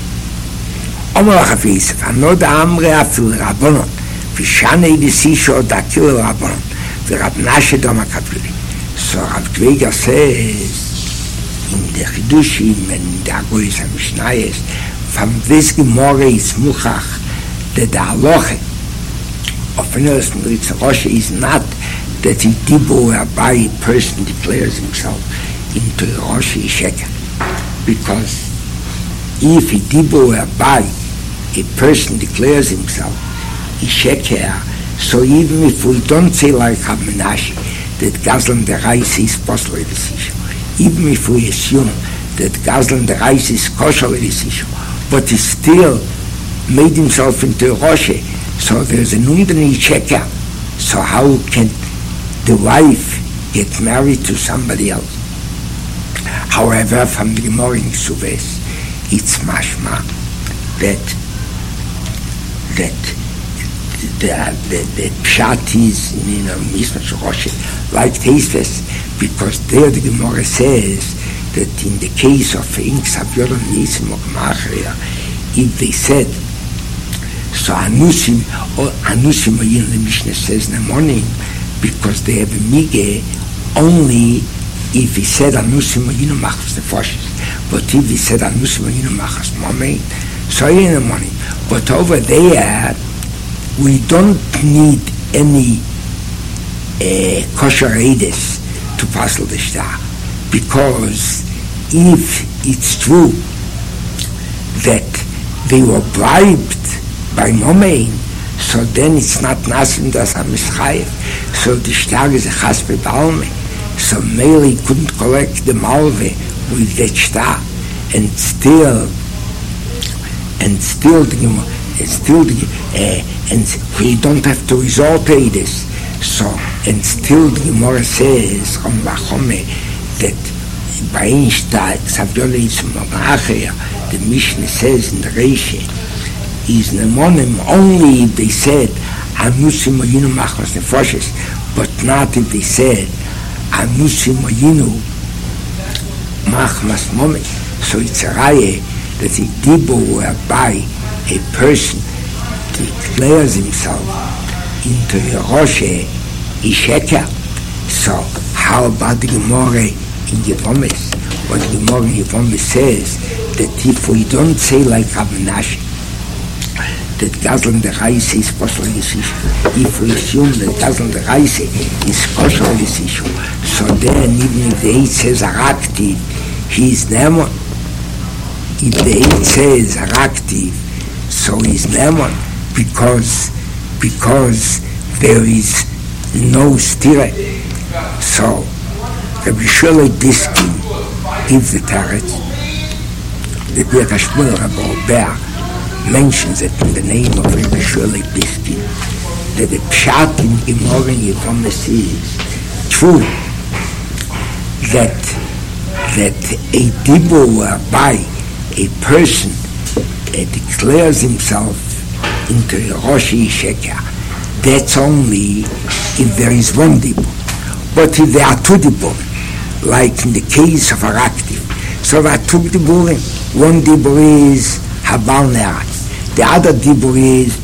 Omar Rav Yosef, Ano da Amre afil Rabbonon, V'shanei d'sisho dakil Rabbonon, V'Rav Menashe the Omar Rav Yehuda. So Rav Dveiga says, in the Chidushim and in the Agoyis and Mishnayos, from this Gemara is Muchach, that the Halacha of Enos Meritz Rosh is not that the Dibur whereby a person declares himself into a Rosh Sheker. Because if a Dibur whereby a person declares himself a Sheker, so even if we don't say like Rav Menashe, that Gazlan the Reis is possible decision, even if we assume that Gazlan the Reis is kosher decision, but he still made himself into a Rosh, so there's a Nundani Sheker. So how can the wife get married to somebody else? However, from the Gemara in Suves, it's mashma that that the the, the pshat is, you know, Mishmash Rosh, like Teisves, because there the Gemara says that in the case of Inks Avyoron Yisim or Machria, if they said, so Anusim, or Anusim, in the Mishnah says in the morning, because they have a mige only if he said anusim yinu machas nefoshes. But if he said anusim yinu machas momein, so in the morning. But over there, we don't need any uh, kosher edis to passel the shtar, because if it's true that they were bribed by momein, so then it's not nasim das hamischayev. So the shtar is a chas bebalme. So Meli couldn't collect the malve with that shtar, and still, and still the and still the uh, and we don't have to resort to this. So and still the Gemara says on Bachome that by Einstein Savjoli is Monacher. The Mishnah says in the Reiche is Nemonim only if they said Anusim Oyinu Machmas Nefoshes, but not if they said Anusim Oyinu Machmas Momen. So it's a raya that a dibur whereby a person declares himself into a Roshe Isheker. So how about the Gemara in Yevomis? What the Gemara in Yevomis says that if we don't say like Rav Menashe that Gazlan the Reise is kosher Yisishu, if we assume that Gazlan the Reise is kosher Yisishu, so then even if the eight says Araktiv, he is Nemon. If the eight says Araktiv, so he is Nemon, because because there is no stira. So Rabbi Shulei Biskin gives the Teretz. The Birkat Shmuel Rabbi Ober mentions it in the name of Rabbi Shulei Biskin that the Pshat in Gemara in Yevomis is true that that a dibur whereby a person uh, declares himself into a Rosh Yisheker, that's only if there is one dibur. But if there are two dibur, like in the case of Araktiv, so there are two diburim. One dibur is Habal Ne'arat. The other dibur is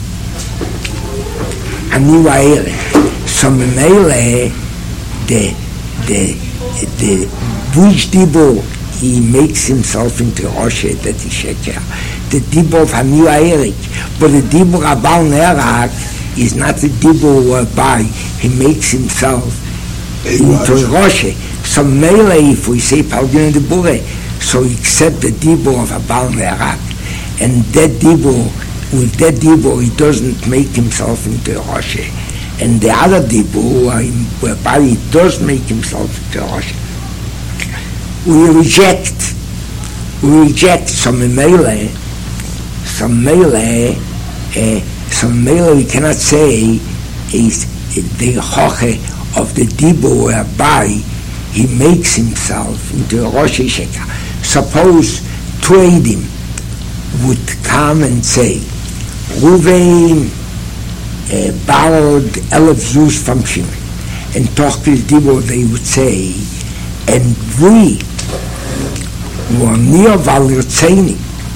Ani Wa'erech. So Memele, the the the which dibur he makes himself into Roshe that is Sheker. The dibur of Ani Wa'erech. But the dibur Habal Ne'arat is not the dibur whereby he makes himself into Roshe. So Mele, if we say Palgin Dibure, so except the dibur of Habal Ne'arat, and that dibur, with that dibur, he doesn't make himself into a Roshe. And the other dibur, whereby he does make himself into a Roshe, we reject, we reject some Mele, some Mele, uh, some Mele we cannot say is the Choche of the dibur whereby he makes himself into a Rosh Yisheker. Suppose two Eidim would come and say, Ruvain uh, borrowed Elef Zuz from Shimon, and talk to the dibur, they would say, and we were near Valirtzeni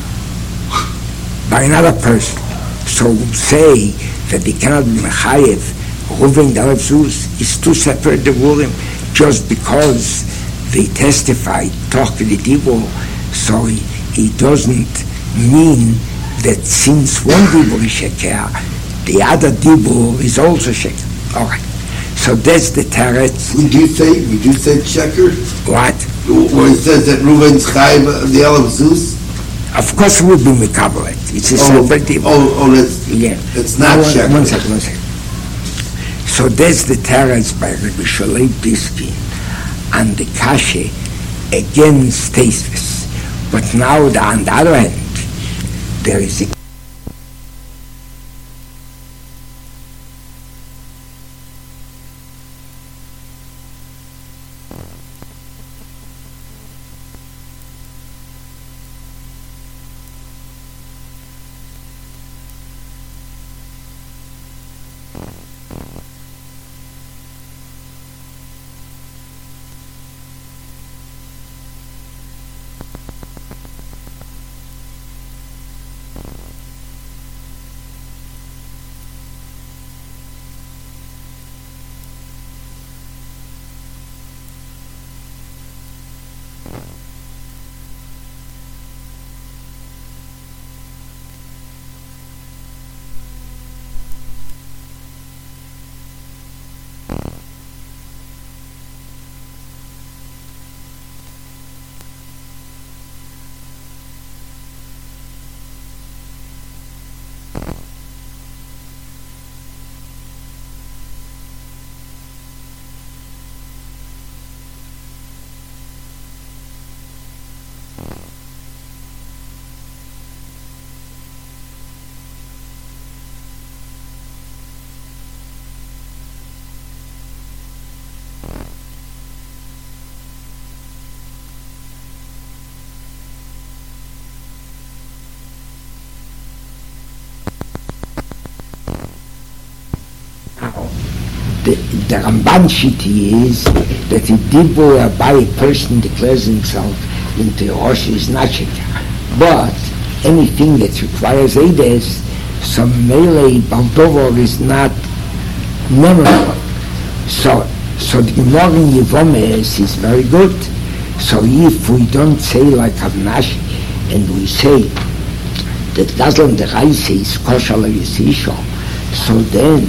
by another person. So we say that they cannot be Mechayev. Ruvain Elef Zuz is two separate diburim, just because they testified, talk to the dibur, so he, he doesn't mean that since one dibur is sheker, the other dibur is also sheker. All right. So that's the teretz. Would you say? Would you say sheker? What? Where it says that Reuven's chayv the Elef Zuz? Of course, it would be mekabelet. It's a oh, separate dibur. Oh, oh, that's yeah. It's not one, sheker. One second, one second. So that's the teretz by Rabbi Shulei Biskin and the kashe against Tosfos. But now, the, on the other hand, there is a The, the Ramban Shiti is that the dibur by a person declares himself into Rosh is not shekar. But anything that requires Eides, some melee Baldovor is not memorable. So, so the Gemara in Yevomes is very good. So if we don't say like Avnashi, and we say that Gazlan the Reise is kosher Yisisho, so then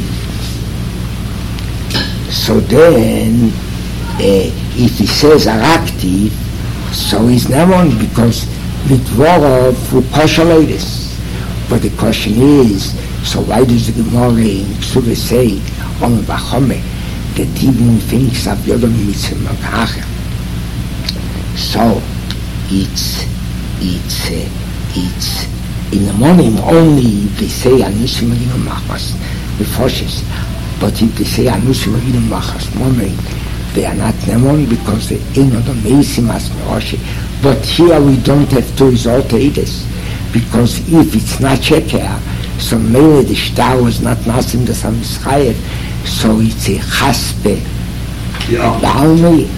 So then, uh, if he says Arakti, so he's Nemon because Litvorov who kosher. But the question is, so why does the Gemara in Ksuva say, Om Vachome, that even thinks of Yodom Mitzvah Magacher? So, it's, it's, uh, it's, in the morning only they say Anishim Agino Machmas, the Foshes. But if they say Anusim Agino Machmas Momei, they are not Nemon because they ain't not amazing as Meroshi. But here we don't have to resort to Eides, because if it's not Sheker, so maybe the star was not Nasim the Samischayev, so it's a Chaspe. Yeah. Balmei.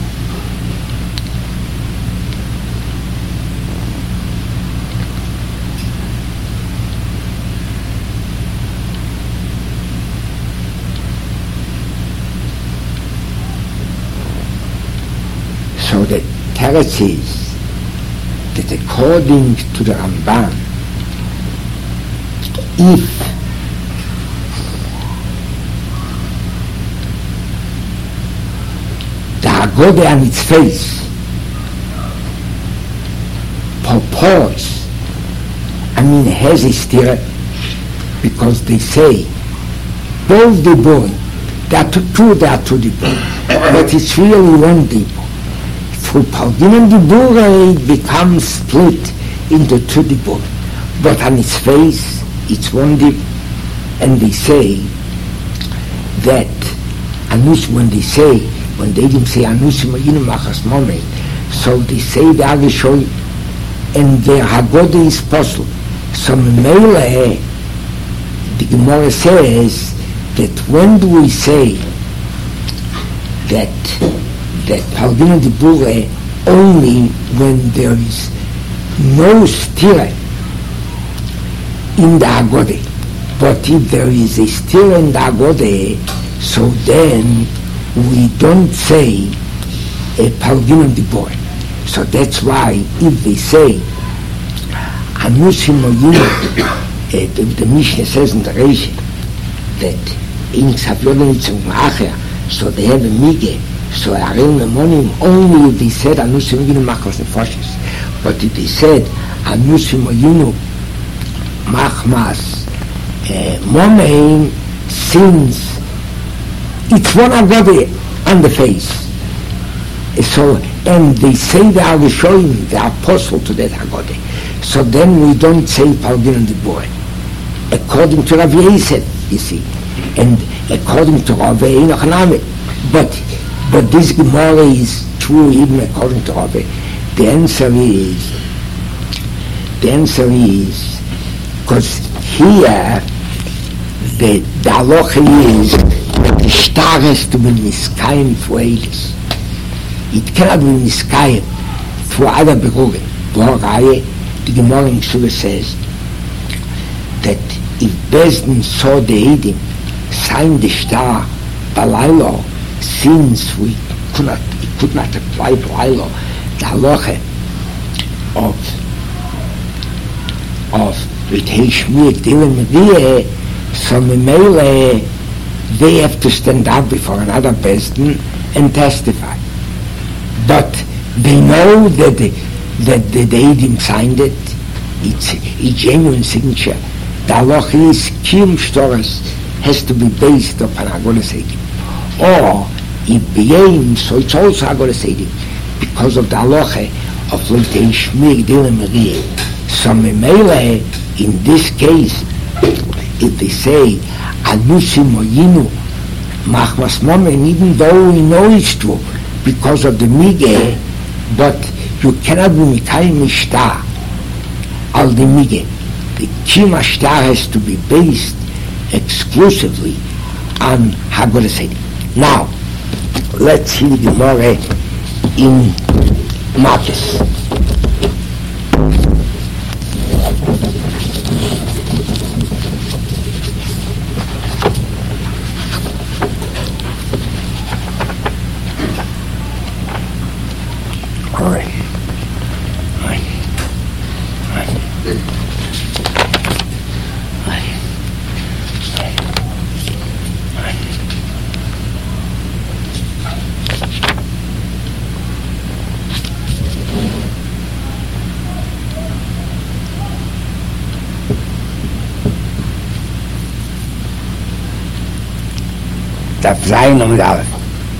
So the teretz is that according to the Ramban, if the Haggadah on its face purports, I mean has a stira, because they say both the bone, there are two, there are two the bone, but it's really one the bone. Through Palginim Dibura it becomes split into two Dibur, but on its face it's one Dibur. And they say that Anus, when they say, when they didn't say Anusim Agino Machmas Momei, so they say the Agishoy, and their Haggadah is possible. So Mele, the Gemara says that when do we say that that Palginim Dibura only when there is no stira in the Haggadah. But if there is a stira in the Haggadah, so then we don't say a Palginim Dibura. So that's why if they say Anusim Agino, the, the Mishnah says in the Reish that in Ksavyodim Yitzum Acher, so they have a Mige. So Arin Monim only if they said Anusim Agino Machmas Nefoshes. But if they said Anusim Agino Machmas Momein, since it's one Haggadah on the face. So, and they say they are Rishonim, they are apostle to that Haggadah. So then we don't say Palginim Dibura. According to Rav Yosef, you see, and according to Rav Enoch Nami. But But this Gemara is true even according to Rabbi. The answer is, the answer is, because here the, the halacha is that the star has to be niskayim for Eides. It cannot be niskayim for other berurim. The Gemara in Kshuva says that if Bezdin saw the Eidim sign the star Balaylo, since we could not, it could not apply to Balaylo the halacha of of Ritei Shmir Gdilim Mediyeh, so Memele they have to stand up before another Bezdin and testify. But they know that the, that the Eidim signed it. It's a genuine signature. The halacha is Kiyum Shtoras has to be based upon Haggadas Eidim. Or if B'yeim, so it's also Haggadas Eidim, because of the halacha of Leute Schmier Dille Marie. So Memele, in this case, if they say, Anusi Moyinu, Machmas Momen, even though we know it's true, because of the Mige, but you cannot be Mikai Mishtar, al the Mige. The Kima Shtar has to be based exclusively on Haggadah Seder. Now, let's see the Gemara in Marcus. All right. Daf Zayin Amud Aleph.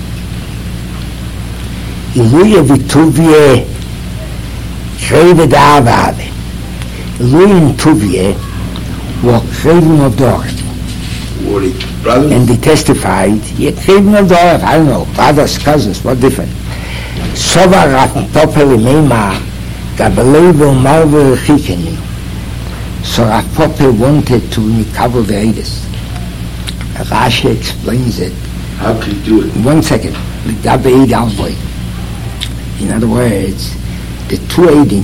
Iluye v'tuvye kreve da'avave. Iluye and Tuvye were craving of the earth. And they testified, yeah, craving of the earth, I don't know, brothers, cousins, what different. Sova Rav-Popel Meima Gabalevo Marvel Chikeni. So Rav-Popel wanted to recover the Eides. Rashi explains it. How can you do it? One second. In other words, the two Eidim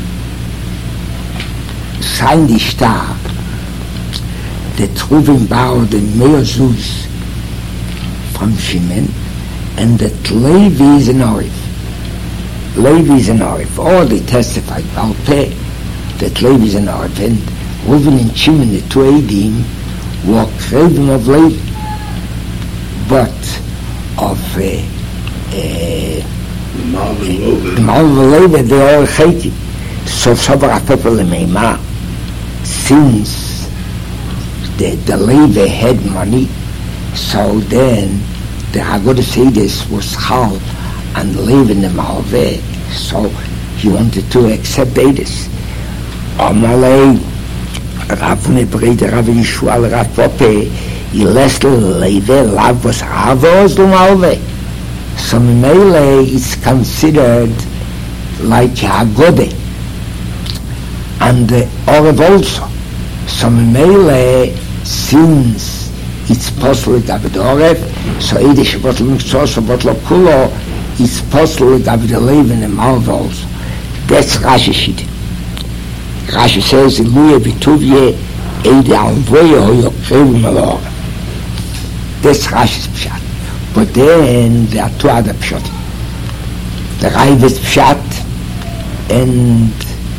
signed the star, the Truvim Bauer, the Meir Zuz from Shimon, and that Levi is an Orif. Levi is an Orif. All they testified, Balpeh, that Levi is an Orif. And Reuven and Shimon, the two Eidim, were craving of Levi, but of uh, uh, the Malva Levi, they all hated. So Sabar Apopel Meima, since the, the Levi had money, so then the Haggadah Seder was hard and Levi in the Malva, so he wanted to accept Eides. Amalei Ravne Breder Rav Yishual Rav Pope Yilesel Levi Lav was Ravos Lumalve. So Mele is considered like Haggadah and the Orev also. So Mele, since it's possible David Orev, so Eidish Bottle Miksos Bottle Kulo, it's possible David Levi and the Malv also. That's Rashi Shit. Rashi says, Iluye v'tuvye eide alvoye hoyo krevim alor. That's Rashi's pshat. But then there are two other pshat. The Raiva's pshat and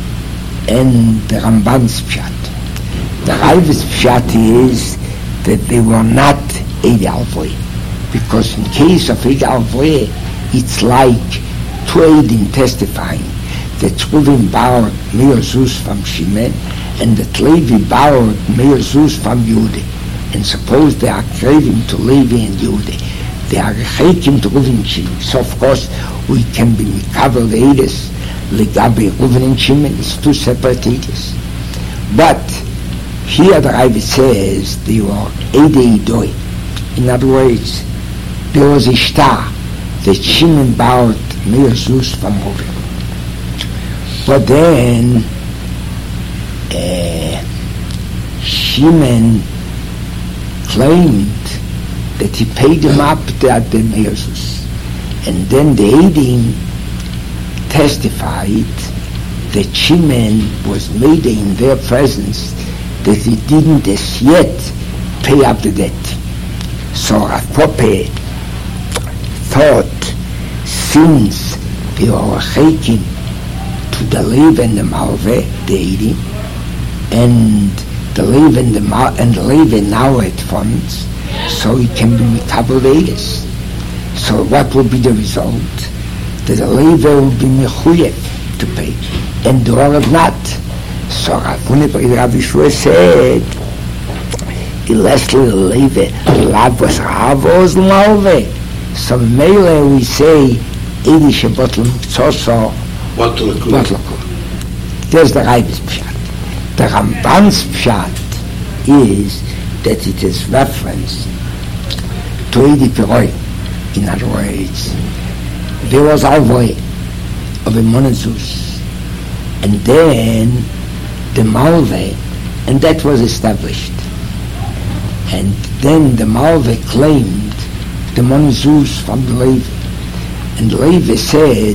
and the Ramban's pshat. The Raiva's pshat is that they were not eide alvoye. Because in case of eide alvoye, it's like two eidim testifying that Reuven borrowed Meir Zuz from Shimon, and that Levi borrowed Meir Zuz from Yehuda. And suppose they are craving to Levi and Yehuda, they are hating to Reuven and Shimon. So of course we can be mikavel the Eides, legabe Reuven and Shimon, it's two separate Eides. But here the Raiva says they were Eidei Idoi. In other words, there was a star that Shimon borrowed Meir Zuz from Reuven. But then uh, Shimon claimed that he paid him up at the Meir Zuz. And then the Eidim testified that Shimon was made in their presence that he didn't as yet pay up the debt. So Rav Pope thought, since they were taking to the Levi and the Malve, the Eidim, and the Levi and the Mal and the Levi now had funds, so it can be mikabel Eides. So what will be the result? That the Levi will be mechuyev to pay, and the Orav not. So Rav Yishuah said, "Ilesli Levi lavos havos Malve." So Mele we say Eidish Bottle Mikzoso Batlakul. Batlakul. There's the Reibes Pshat. The Ramban's Pshat is that it is reference to Edi Piroi. In other words, there was Alvoi of a Monazus, and then the Malve, and that was established. And then the Malve claimed the Monazus from the Levi. And Levi said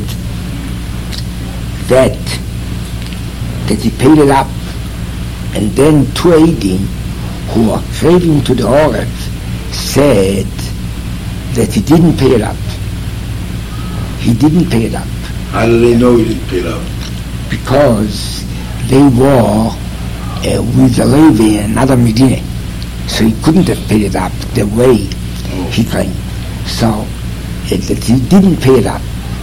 that that he paid it up. And then two Eidim who were craving to the Oref said that he didn't pay it up. He didn't pay it up. How do they know he didn't pay it up? Because they were uh, with the Levi and another Medina. So he couldn't have paid it up the way oh. he claimed. So uh, that he didn't pay it up.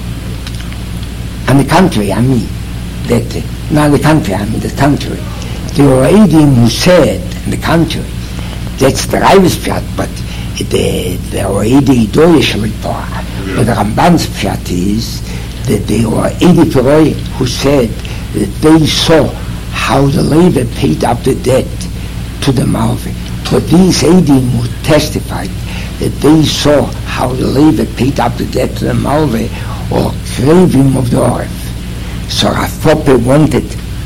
On the contrary, I mean, that, uh, not the country, I mean the country. There were Eidim who said, in the country, that's the Reibes Pshat, but the the Oedi Doyesh report, but the Ramban's Pshat is that they were Edi Piroi who said that they saw how the Levi paid up the debt to the Malvi. But these Eidim who testified that they saw how the Levi paid up the debt to the Malvi or craving of the Oref. So Rafope wanted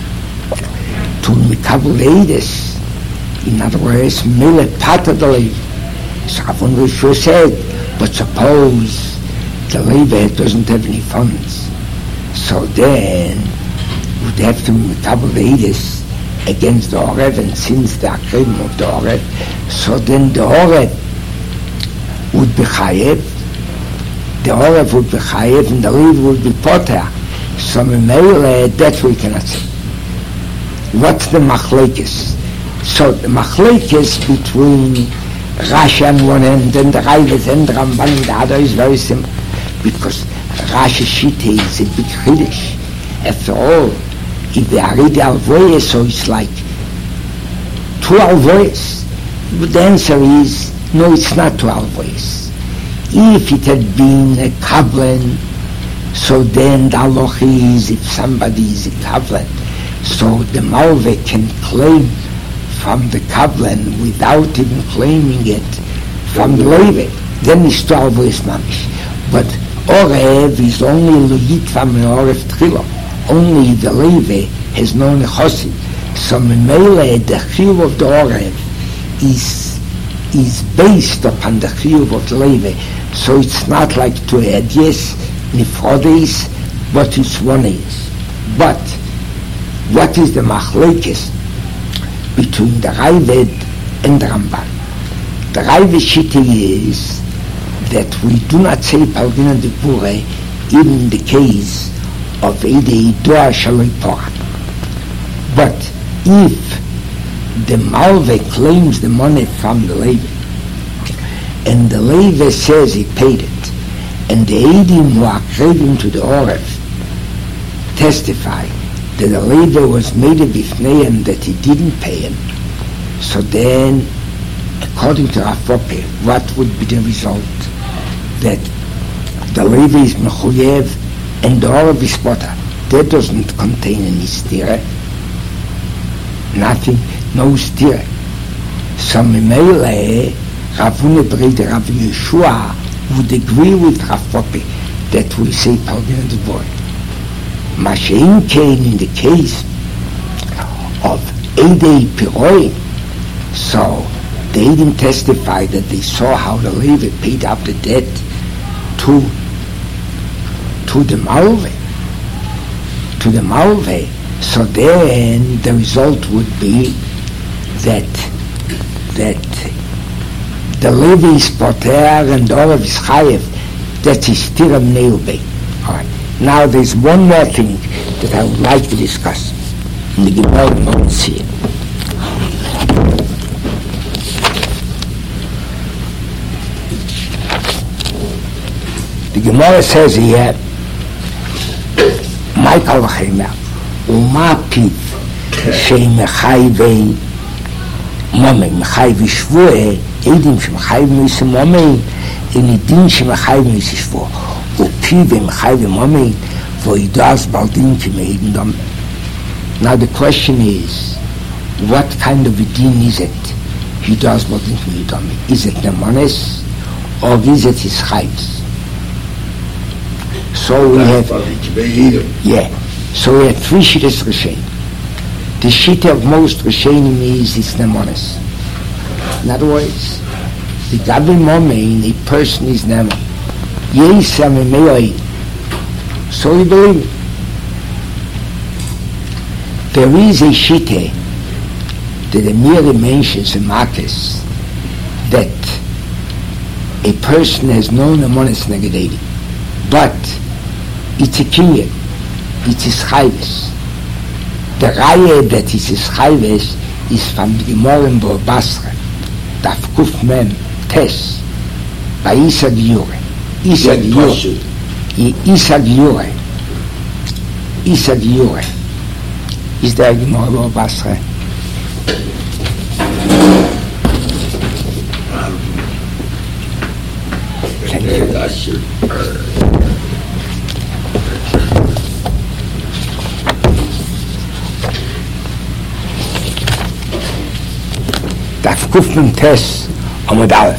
to Mikabel Eides, in other words, Mele Pata the Levi. So Avon Rishu said, but suppose the Levi doesn't have any funds, so then would have to Mikabel Eides against the Oref, and since the Akribim of the Oref, so then the Oref would be Chayev, the Oref would be Chayev, and the Levi would be Poter. So Memele, that we cannot say. What's the Machlekes? So the Machlekes between Rashi on one end and the Reibes and the Ramban on the other is very simple, because Rashi Shita is a big Chiddush. After all, if they are reading Alvoyes, so it's like two Alvoyes. But the answer is, no, it's not two Alvoyes. If it had been a Kablan, so then the Aloch is, if somebody is a Kablan, so the Malve can claim from the Kablan without even claiming it from the Levi, then it's two Alvoyes Mamish. But Orev is only Lugit from the Oref Trilo. Only the Levi has known a Chosid. So Memele, the Chiyuv of the Orev is is based upon the Chiyuv of the Levi. So it's not like to add yes, Nifrodes, but it's one is. But what is the Machlekes between the Ravid and the Ramban? The Ravid Shita is that we do not say Palgina de Pure even in the case of Edi Dua Shaloi Torah. But if the Malve claims the money from the Levi, and the Levi says he paid it, and the Eidim who are craving to the Oref testify that the Levi was made a bifnei and that he didn't pay him, so then, according to Rafope, what would be the result? That the Levi is mechuyev and the Oref is poter. That doesn't contain any stira. Nothing, no stira. So Memele, Ravune Brede, Rav Yeshua would agree with Rafope that we say Palgina de Boy. Mashein came in the case of Edei Piroi, so they didn't testify that they saw how the Levi paid up the debt to to the Malve, to the Malve. So then the result would be that that the Levi is poter and all of his chayev, that is tiram neubei. All right. Now there's one more thing that I would like to discuss in the Gemara moments here. The Gemara says here, Michael Vachema, Uma Piv, Shei Mechayvei Momei, Mechayvei Shvue, Eidim Shemechayvei Misi Momei, Enidim Shemechayvei Misi Shvue, Upiv Mechayvei Momei, wo ich das bald in Kimmeidendom. Now the question is, what kind of a din is it? He does bald in Kimmeidendom. Is it Nemones or is it his Chayes? So we have, yeah, so we have three Shittas Rishein. The Shitta of most Rishenim is it's Nemones. In other words, the Gabi Momein, a person is Nemo. Yesa Memeoi. So we believe it. There is a Shitta that the merely mentions in Marcus that a person has no Nemones Negadedi. But it's a Kiyyah. It's his Chayves. The Raya that is his Chayves is from the Gemara in Bor Basra. Daf Kuf Mem Tes by Isa Giyure. Isa Giyure. Isa Giyure. Isa Giyure. Is there a Gemara Bor Basra? Thank you. Daf Kuf Mem Tes Amud Aleph.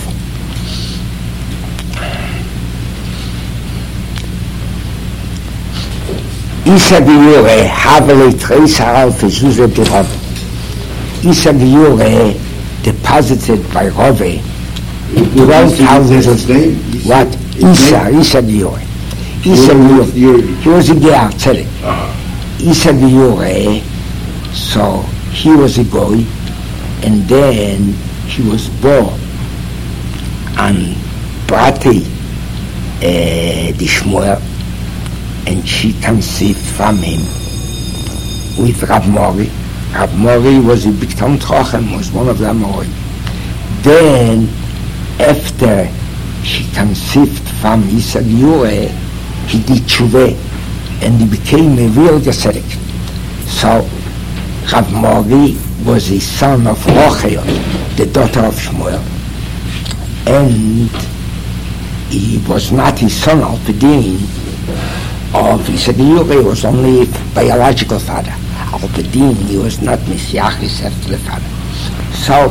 Isa Giyure Havele Treis Haral Fezuze Birov. Isa Giyure deposited by Rove twelve thousand. What? Isa, Isa Giyure. Isa Giyure. He was a Ge'ar Tzedek. Isa Giyure, so he was a Goy, and then he was born on Brati uh, the Shmuel, and she conceived from him with Rav Mori. Rav Mori was a big Tom Trochem, was one of the Mori. Then, after she conceived from Isa Giyure, he did Tshuve, and he became a real Gesedik. So, Rav Mori was the son of Rochel, the daughter of Shmuel, and he was not his son al Pedin of Isa Giyure. He was only a biological father. Al Pedin, he was not Messiachis after the father. So,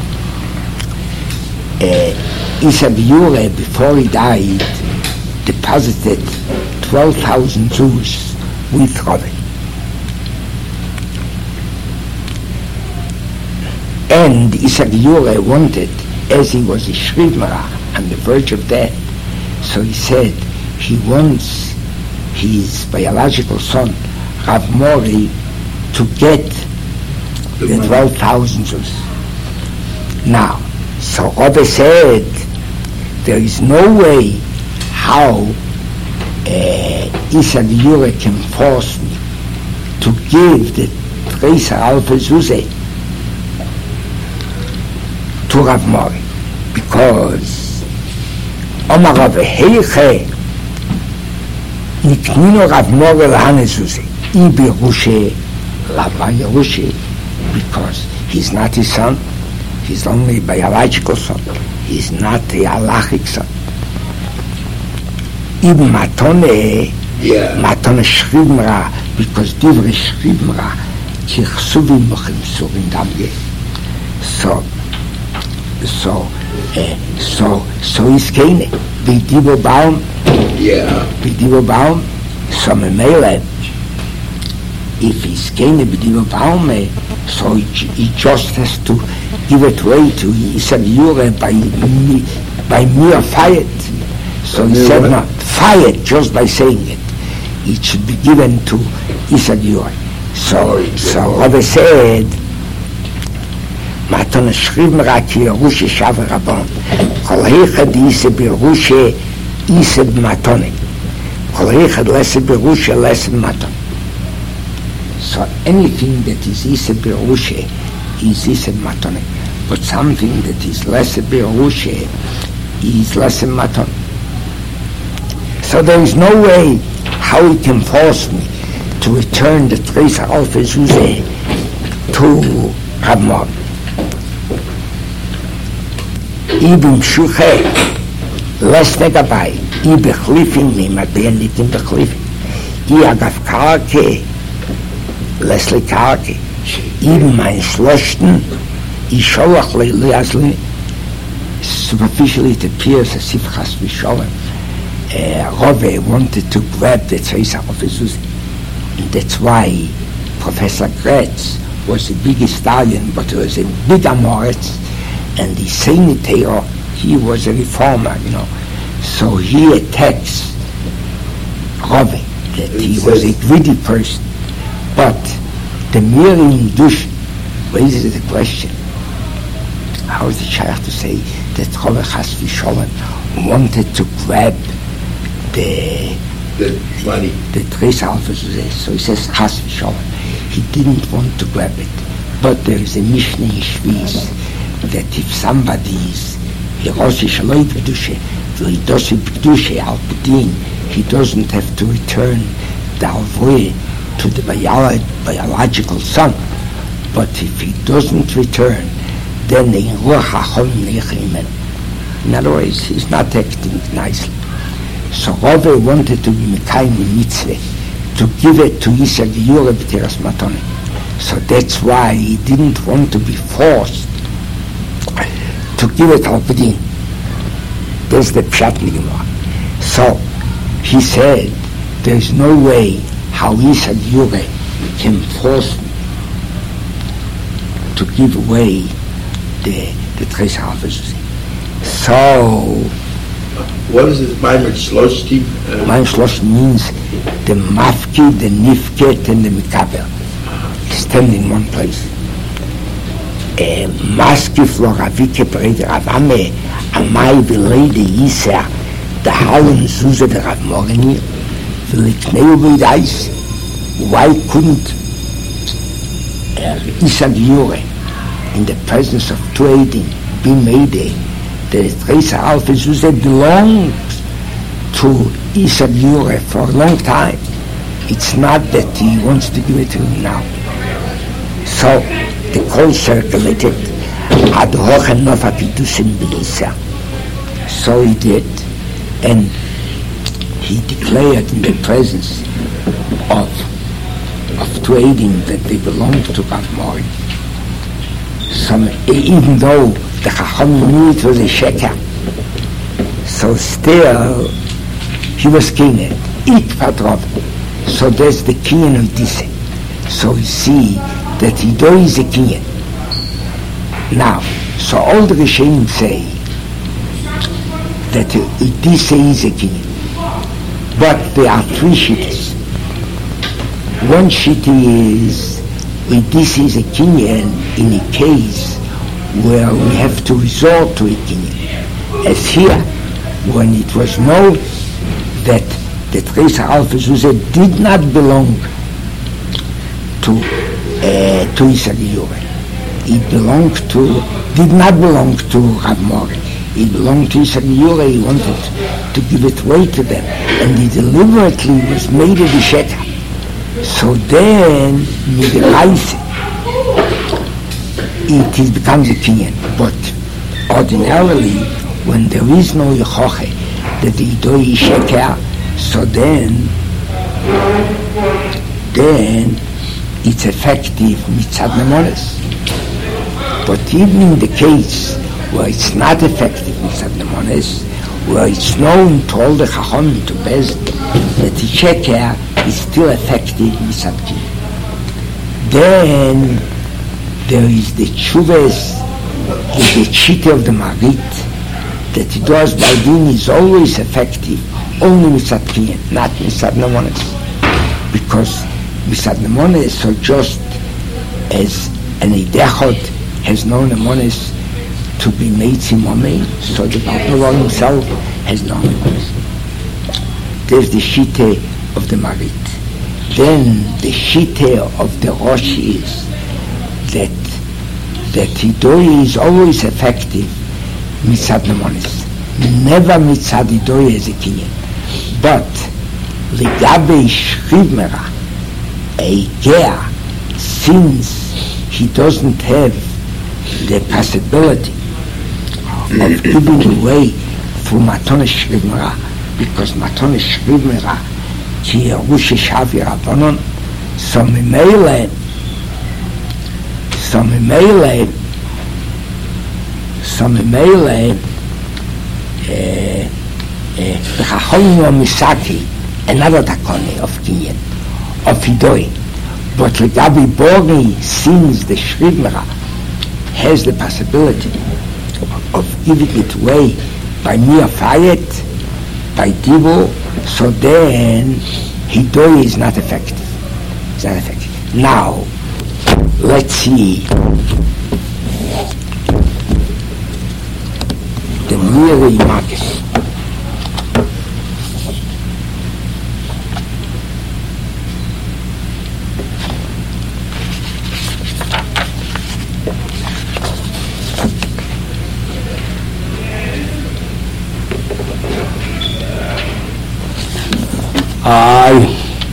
uh, Isa Giyure, before he died, deposited twelve thousand Jews with Rove. And Isa Giyure wanted, as he was a Shrivmara on the verge of death, so he said he wants his biological son, Rav Mori, to get the, the twelve thousand Jews. Now, so Rove said, there is no way how uh, Isa Giyure can force me to give the Treis Haral Fezuze to Rav Mori, because Omar Rav Heiche Niknino Rav Mori Lahane Zuze I Birushe Lava Yerushe, because he's not his son, he's only a biological son, he's not a halachic son. Ibn Matone, yeah. Matone Shrivmra, because Divre Shrivmra Kichsuvim Mochim Surim Damye. So So, uh, so, so is Kene. B'divo Baum. Yeah. B'divo Baum. So Memele. If he's Kene B'divo Baum, so he, he just has to give it away to Isa Giyure by by mere fiat. So he said, no, fiat just by saying it. It should be given to Isa Giyure. So, so Rove said, Matan Shrivmra ki Yerusha Shav Rabban. Kol heichad Isa Birusha Isa B'matone. Kol heichad Lesa Birusha Lesa B'matone. So anything that is Isa Birusha is Isa B'matone. But something that is Lesa Birusha is Lesa B'matone. So there is no way how he can force me to return the Treis Haral Fezuze to Rav Mori. Ibn Shuche, less negabai, I bechlifin me, but they are not in bechlifin. I agaf Karke, Leslie Karke, even mein Schlossen, I sholach le'azli, superficially it appears as if Chas v'sholem, uh, Rove wanted to grab the Tzreisa of Jesus, and that's why Professor Gretz was the biggest stallion, but he was a big Amoritz, and the senator, he was a reformer, you know. So he attacks Rove, that he was a greedy person. But the Miriam Dush raises the question, how is it shaykh to say that Rove Chas v'sholem wanted to grab the the money, the Tres Alphas? So he says Chas v'sholem. He didn't want to grab it. But there is a Mishnah in Shviz that if somebody is Hiroshi Shaloi B'dushe, V'hidoshi B'dushe Al B'din, he doesn't have to return the Alvoye to the bio- biological son. But if he doesn't return, then the Ruach HaChol Neichimen. In other words, he's not acting nicely. So Rove wanted to be Mekayim Mitzvah, to give it to Yisrael Yure B'teras Matone. So that's why he didn't want to be forced to give it al B'din. That's the Pshat in the Gemara. So he said there is no way how Yisrael Yure can force to give away the the Tres Alphas. So what is it? Maimer Shloshtim? Maimer Shloshtim means the Mafki, the Nifket, and the Mikaber stand in one place. Maski Floravike Brede Ravame, Amai Vilede Yisra, the Hallen Zuze the Rav Morenir, Vilikneu Vidais. Why couldn't Isaac Yure, in the presence of two Eidim, be made a the Tres Alphas Zuze belongs to Isaac Yure for a long time. It's not that he wants to give it to him now. So the call circulated ad hoc and nova pidusin b'Yisra. So he did, and he declared in the presence of of two Eidim that they belonged to Rav Mori. Some, even though the Chacham knew it was a sheker, so still he was kinyan. It patrov. So there's the kinyan of this. So you see that Hido is a kinyan. Now, so all the Rishonim say that this is a kinyan. But there are three shittas. One shitta is this is a kinyan in a case where we have to resort to a kinyan. As here, when it was known that the Tres Alphas did not belong to uh, to Isaac Yure. It belonged to, did not belong to Rav Mori. It belonged to Isaac Yure. He wanted to give it away to them, and he deliberately was made a sheker. So then, Midiraise, it is becomes a kinyan. But ordinarily, when there is no yechoche, that the Hido is sheker, so then, then it's effective mitzad nemones. But even in the case where it's not effective mitzad nemones, where it's known to all the chacham to best that the sheker is still effective mitzad kin, then there is the tshuves, the chita of the marit, that it does by din is always effective only mitzad kin, not mitzad nemones, because mitzad nemones, so just as an idechot has no nemones to be made simone, so the Baltimore himself has no nemones. There's the shite of the marit. Then the shite of the rosh is that that Hido is always effective mitzad nemones, never mitzad Hido as a kinyan. But legabe shriv mera, a ger, since he doesn't have the possibility of giving away through matones shriv mera, because matones shriv mera ki Rosh Shavi Rabbanon, so Mimele, so Mimele, so Mimele, the Chachamim Misaki, another takone of Kinyan, of Hidoi. But Legabi Borgi, since the Shridmera has the possibility of giving it away by mere fiat, by Divo, so then Hidoi is not effective. It's not effective. Now, let's see the really market. I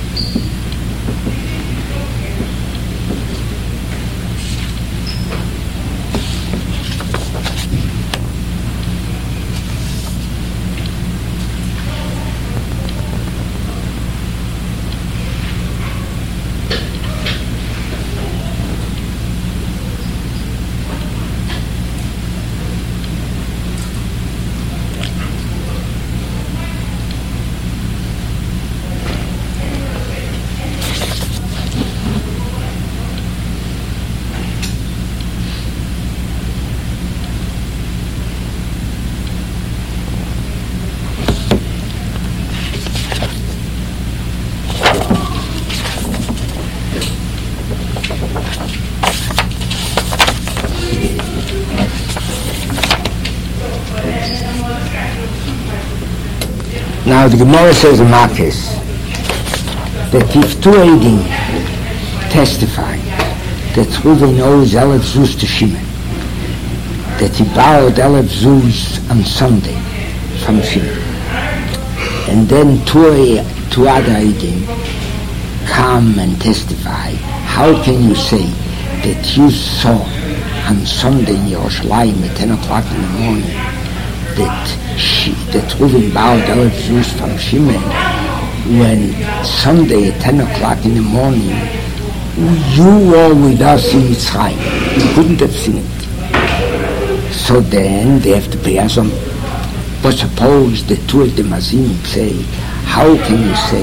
Now the Gemara says in Marcus that if two Eidim testify that Reuven owes Elef Zuz to Shimon, that he borrowed Elef Zuz on Sunday from Shimon, and then two, two other Eidim come and testify, how can you say that you saw on Sunday in Yerushalayim at ten o'clock in the morning that she, that Reuven borrowed Elef Zuz from Shimon, when Sunday at ten o'clock in the morning you were with us in Mitzrayim? You couldn't have seen it. So then they have to pay us on. But suppose the two of the Mazim say, how can you say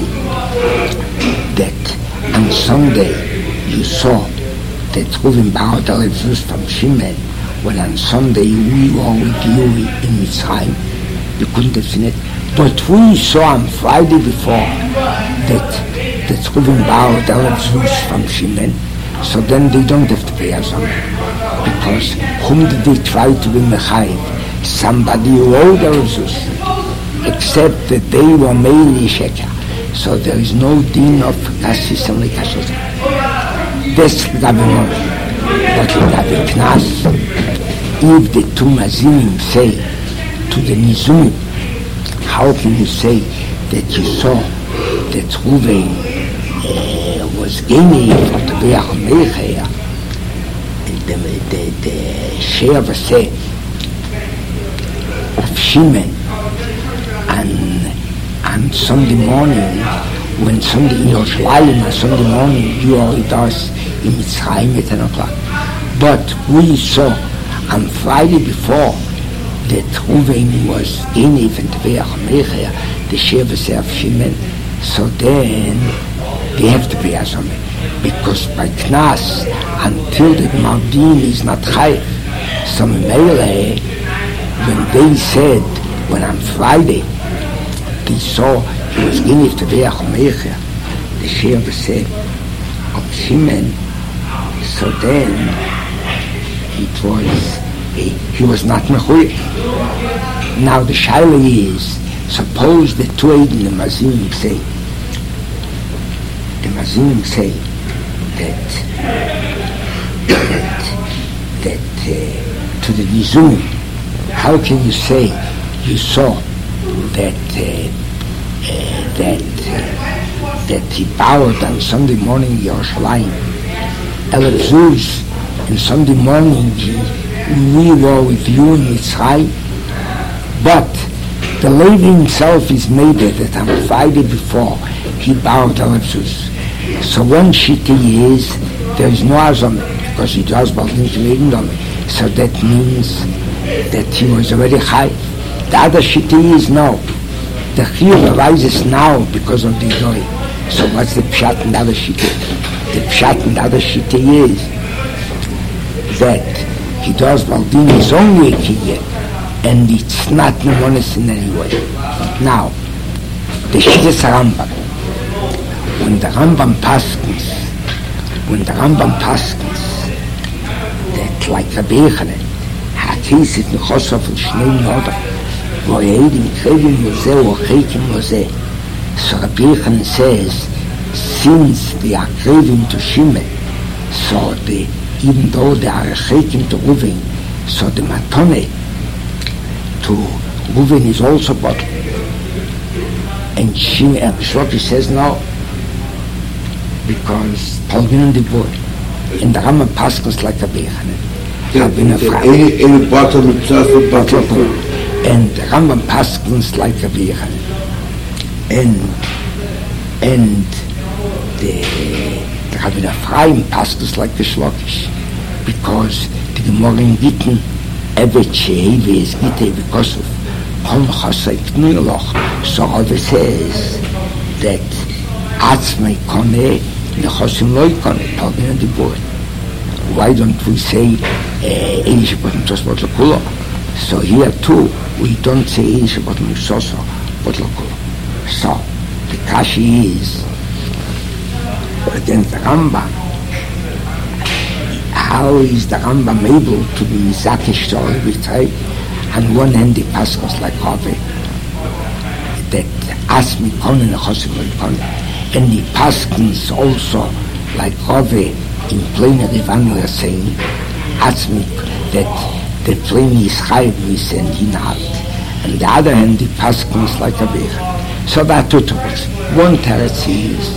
that on Sunday you saw that Reuven borrowed Elef Zuz from Shimon, when on Sunday we were with you in Mitzrayim? You couldn't have seen it. But we saw on Friday before that that Reuven borrowed Elef Zuz from Shimon, so then they don't have to pay us on. Because whom did they try to be mechayiv? Somebody who owed Elef Zuz, except that they were mainly sheker. So there is no din of Kassis and Lekashos. That's the Gabi. But the Gabi Knas, if the two Mazinim say to the Nizum, how can you say that you saw that Reuven uh, was gaining for the Be'ach Melech, the, the, the share of say of Shimon, and on Sunday morning, when Sunday in Yerushalayim, on Sunday morning you are with us in Mitzrayim at ten o'clock. But we saw on Friday before that Reuven was gaining for the Be'ach Melech, the share of Shimon, so then they have to pay us on it. Because by Knas, until the Mardin is not Chayiv, so Mele, when they said, when on Friday, they saw he was gaining for the Be'ach Melech, the share of Shimon, so then it was, he, he was not Mechuyev. Now the Shaila is, suppose the two Eid in the Mazim say, the Mazim say that that, that uh, to the Nizum, how can you say you saw that uh, uh, that uh, that he borrowed on Sunday morning in Yerushalayim Elef Zuz, and Sunday morning he, we were with you in Mitzrayim, but the Levi himself is made that on Friday before he bowed the lips. So one shitty is, there is no azam, because he does Baldin Kemegindom. So that means that he was already high. The other shitty is no. The chiyuv arises now because of the goy. So what's the pshat in the other shitty? The pshat in the other shitty is that he does Baldin is only a kiyuv, and it's not nemonis in any way. Now, the shittis Rambam. When the Rambam paskins, when the Rambam paskins, that like Rabbi Yochanan, ha'kisit nechosov l'shnei nodam, wo yedim krevim lozeh or cheikim lozeh. So Rabbi Yochanan says, since they are krevim to Shimon, so the, even though they are cheikim to Ruven, so the matone to Ruven is also bottled. And Shimon, and Shloki says no, because Palgin and the boy, and the Rambam Paskins like a Bechanan. Any bottom of the bottom. And the Rambam Paskins like a Bechanan. And and the the Rabbi Ephraim Paskins like the Shlokish, because the Gemara in Gittin Evet Shehevi is Gitte because of Kol Chasei Knuloch. So Rabbi says that Atzmei Koneh Nechosim Loi Koneh, Palgin and the boy. Why don't we say Eish Bottom Sos Botlakulo? So here too, we don't say Eish Bottom Soso Botlakulo. So the Kashi is against the Rambam. How is the Rambam able to be Mizakish to all with time? On one hand, the Pascals like Rabbi that Asmi Koneh Nechosim Loi Koneh. And the Paskins also, like Rove in plenary Vanilla saying, Atzmik, that the plenary is Chayv and Hinat. And the other hand, the Paskins like a bear. So that two topics. One teretz is,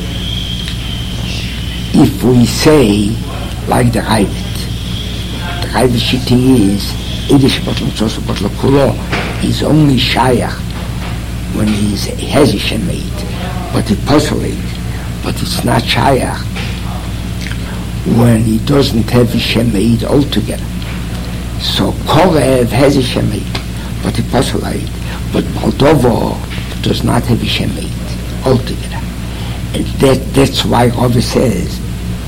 if we say, like the Ravid, the Ravid Shiti is, Edish Botlam Tzosu Botla Kulo, is only Shayach when he's Hezishem made. But it postulate, but it's not Shayach when he doesn't have Shemeid altogether. So Korev has a Shemeid, but it postulate, but Moldovo does not have a Shemeid altogether. And that, that's why Rove says,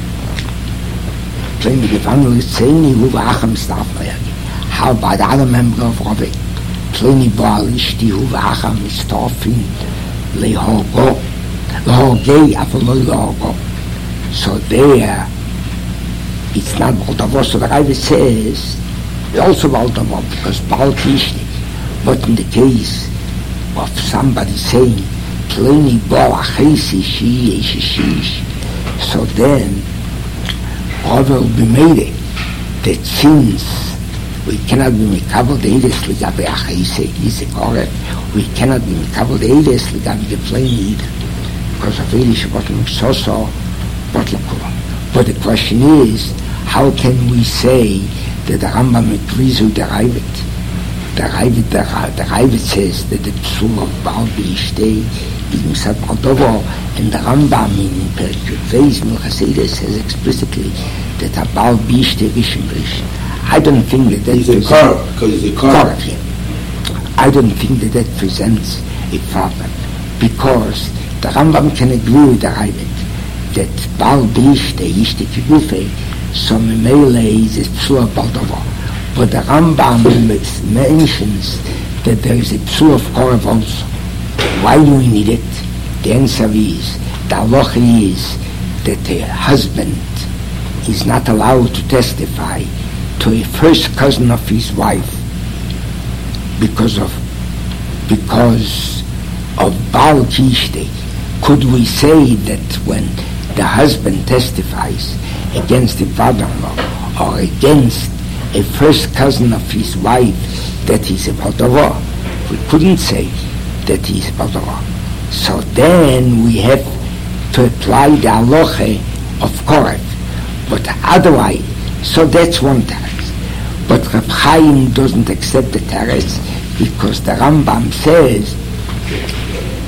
how about the other member of Rove? Pliny Baalishti Huvacham is Tofin Lehogo. So there, it's not Baltavo. So the Rebbe says, also Baltavo, because Baltishti. But in the case of somebody saying, Pliny Boa Chesi Shi Shish, so then, Rove will be made that since we cannot be Mikabel the Eides Ligabe Achese, is it correct? We cannot be Mikabel the Eides Ligabe the Pliny either. Because of Eidish Botlam Soso Botlakula. But the question is, how can we say that the Rambam agrees with the Ravid? The Ravid, the, the Ravid says that the Psul of Baal B'Ishtei is Musad Baldovo, and the Rambam in Perkut Veis Milchasedes says explicitly that a Baal B'Ishtei Rishon Rishon. I don't think that that he's a car, because he's a car. I don't think that that presents a problem, because the Rambam can agree with the Ravid that Baal B'Ishtei Ishtei Kigufe, so Memele is a Psul of Baldovo. But the Rambam mentions that there is a Psul of Korev also. Why do we need it? The answer is, the halacha is that a husband is not allowed to testify to a first cousin of his wife because of because of Baal Kishtei. Could we say that when the husband testifies against the father-in-law or against a first cousin of his wife that he's a Baldovo? We couldn't say that he's a Baldovo. So then we have to apply the halacha of Korev. But otherwise, so that's one teretz. But Reb Chaim doesn't accept the teretz because the Rambam says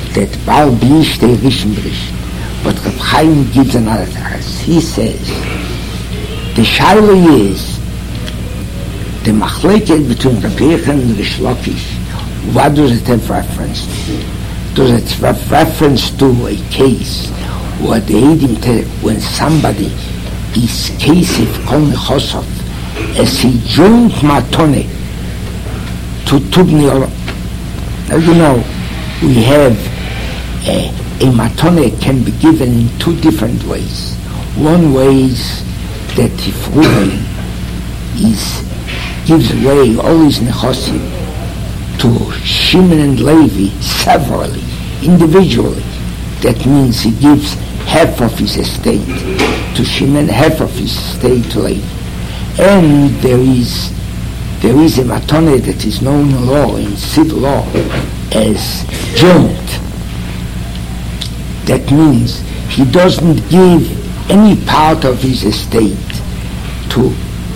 that Baal Blish the Rishon Brish. But Reb Chaim gives another teretz. He says, the shaila is, the machleket between Rabbi Yechon and Rish Lakish, what does it have reference to? Does it have reference to a case where the Eidim tell when somebody is kesef kol nechosov as he joined matone to tubni olam. Now you know, we have a, a matone can be given in two different ways. One way is that if Reuven is gives away all his nechosim to Shimon and Levi severally, individually. That means he gives half of his estate to Shimon, half of his estate to Levi. And there is there is a matone that is known in law, in civil law, as joint. That means he doesn't give any part of his estate to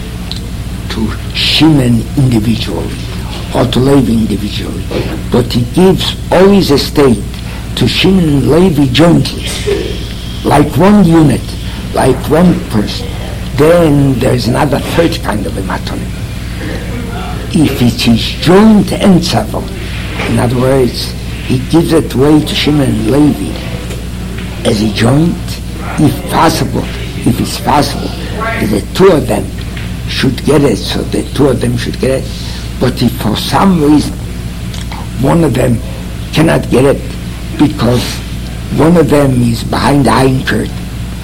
to Shimon individually or to Levi individually, but he gives all his estate to Shimon and Levi jointly, like one unit, like one person. Then there's another third kind of a matone. If it is joint and several, in other words, he gives it away to Shimon and Levi as a joint, if possible, if it's possible, that the two of them should get it, so the two of them should get it. But if for some reason one of them cannot get it because one of them is behind the iron curtain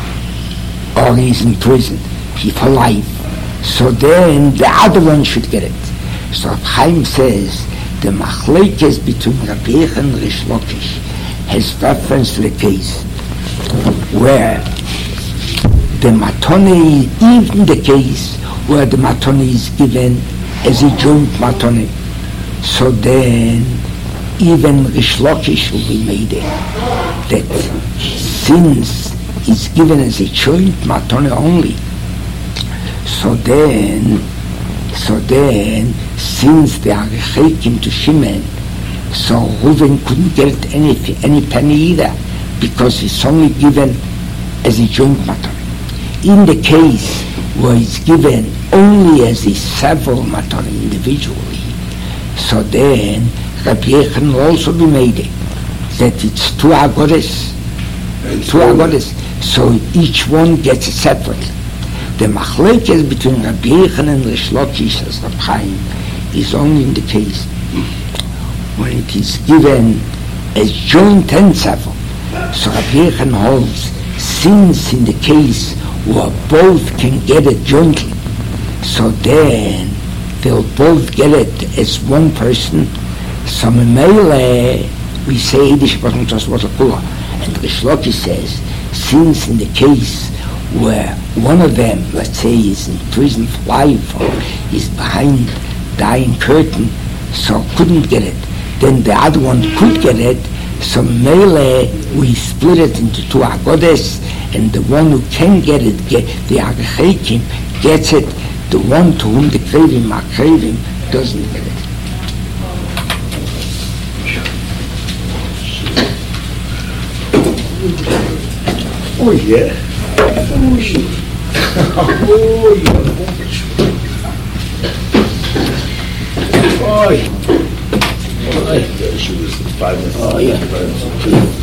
or he's in prison, he for life, so then the other one should get it. So Chaim says the machlekes between Rabbi Yechon and Rish Lakish has reference to the case where the matone, even the case where the matone is given as a joint matone, so then even Rish Lakish will be made it, that since it's given as a joint matone only, so then so then since they are chekim to Shimon, so Reuven couldn't get any any penny either, because it's only given as a joint matone. In the case where it's given only as a several matone individually, so then Rabbi Yechon will also be made it, that it's two agoras, two agoras, so each one gets it separately. The machlekes between Rabbi Yechon and Rish Lakish, as Reb Chaim, is only in the case when it is given as joint and several. So Rabbi Yechon holds, since in the case where both can get it jointly, so then they'll both get it as one person. So Memele, we say Yiddish, but not just what a kula. And Rish Lakish says, since in the case where one of them, let's say, is in prison for life or is behind the iron curtain, so couldn't get it, then the other one could get it. So Mele, we split it into two agodes, and the one who can get it, get the Agachekim, gets it. The one to whom the craving are craving doesn't get it. Oh yeah. Oh yeah. Oh yeah. Oh yeah. Oh yeah.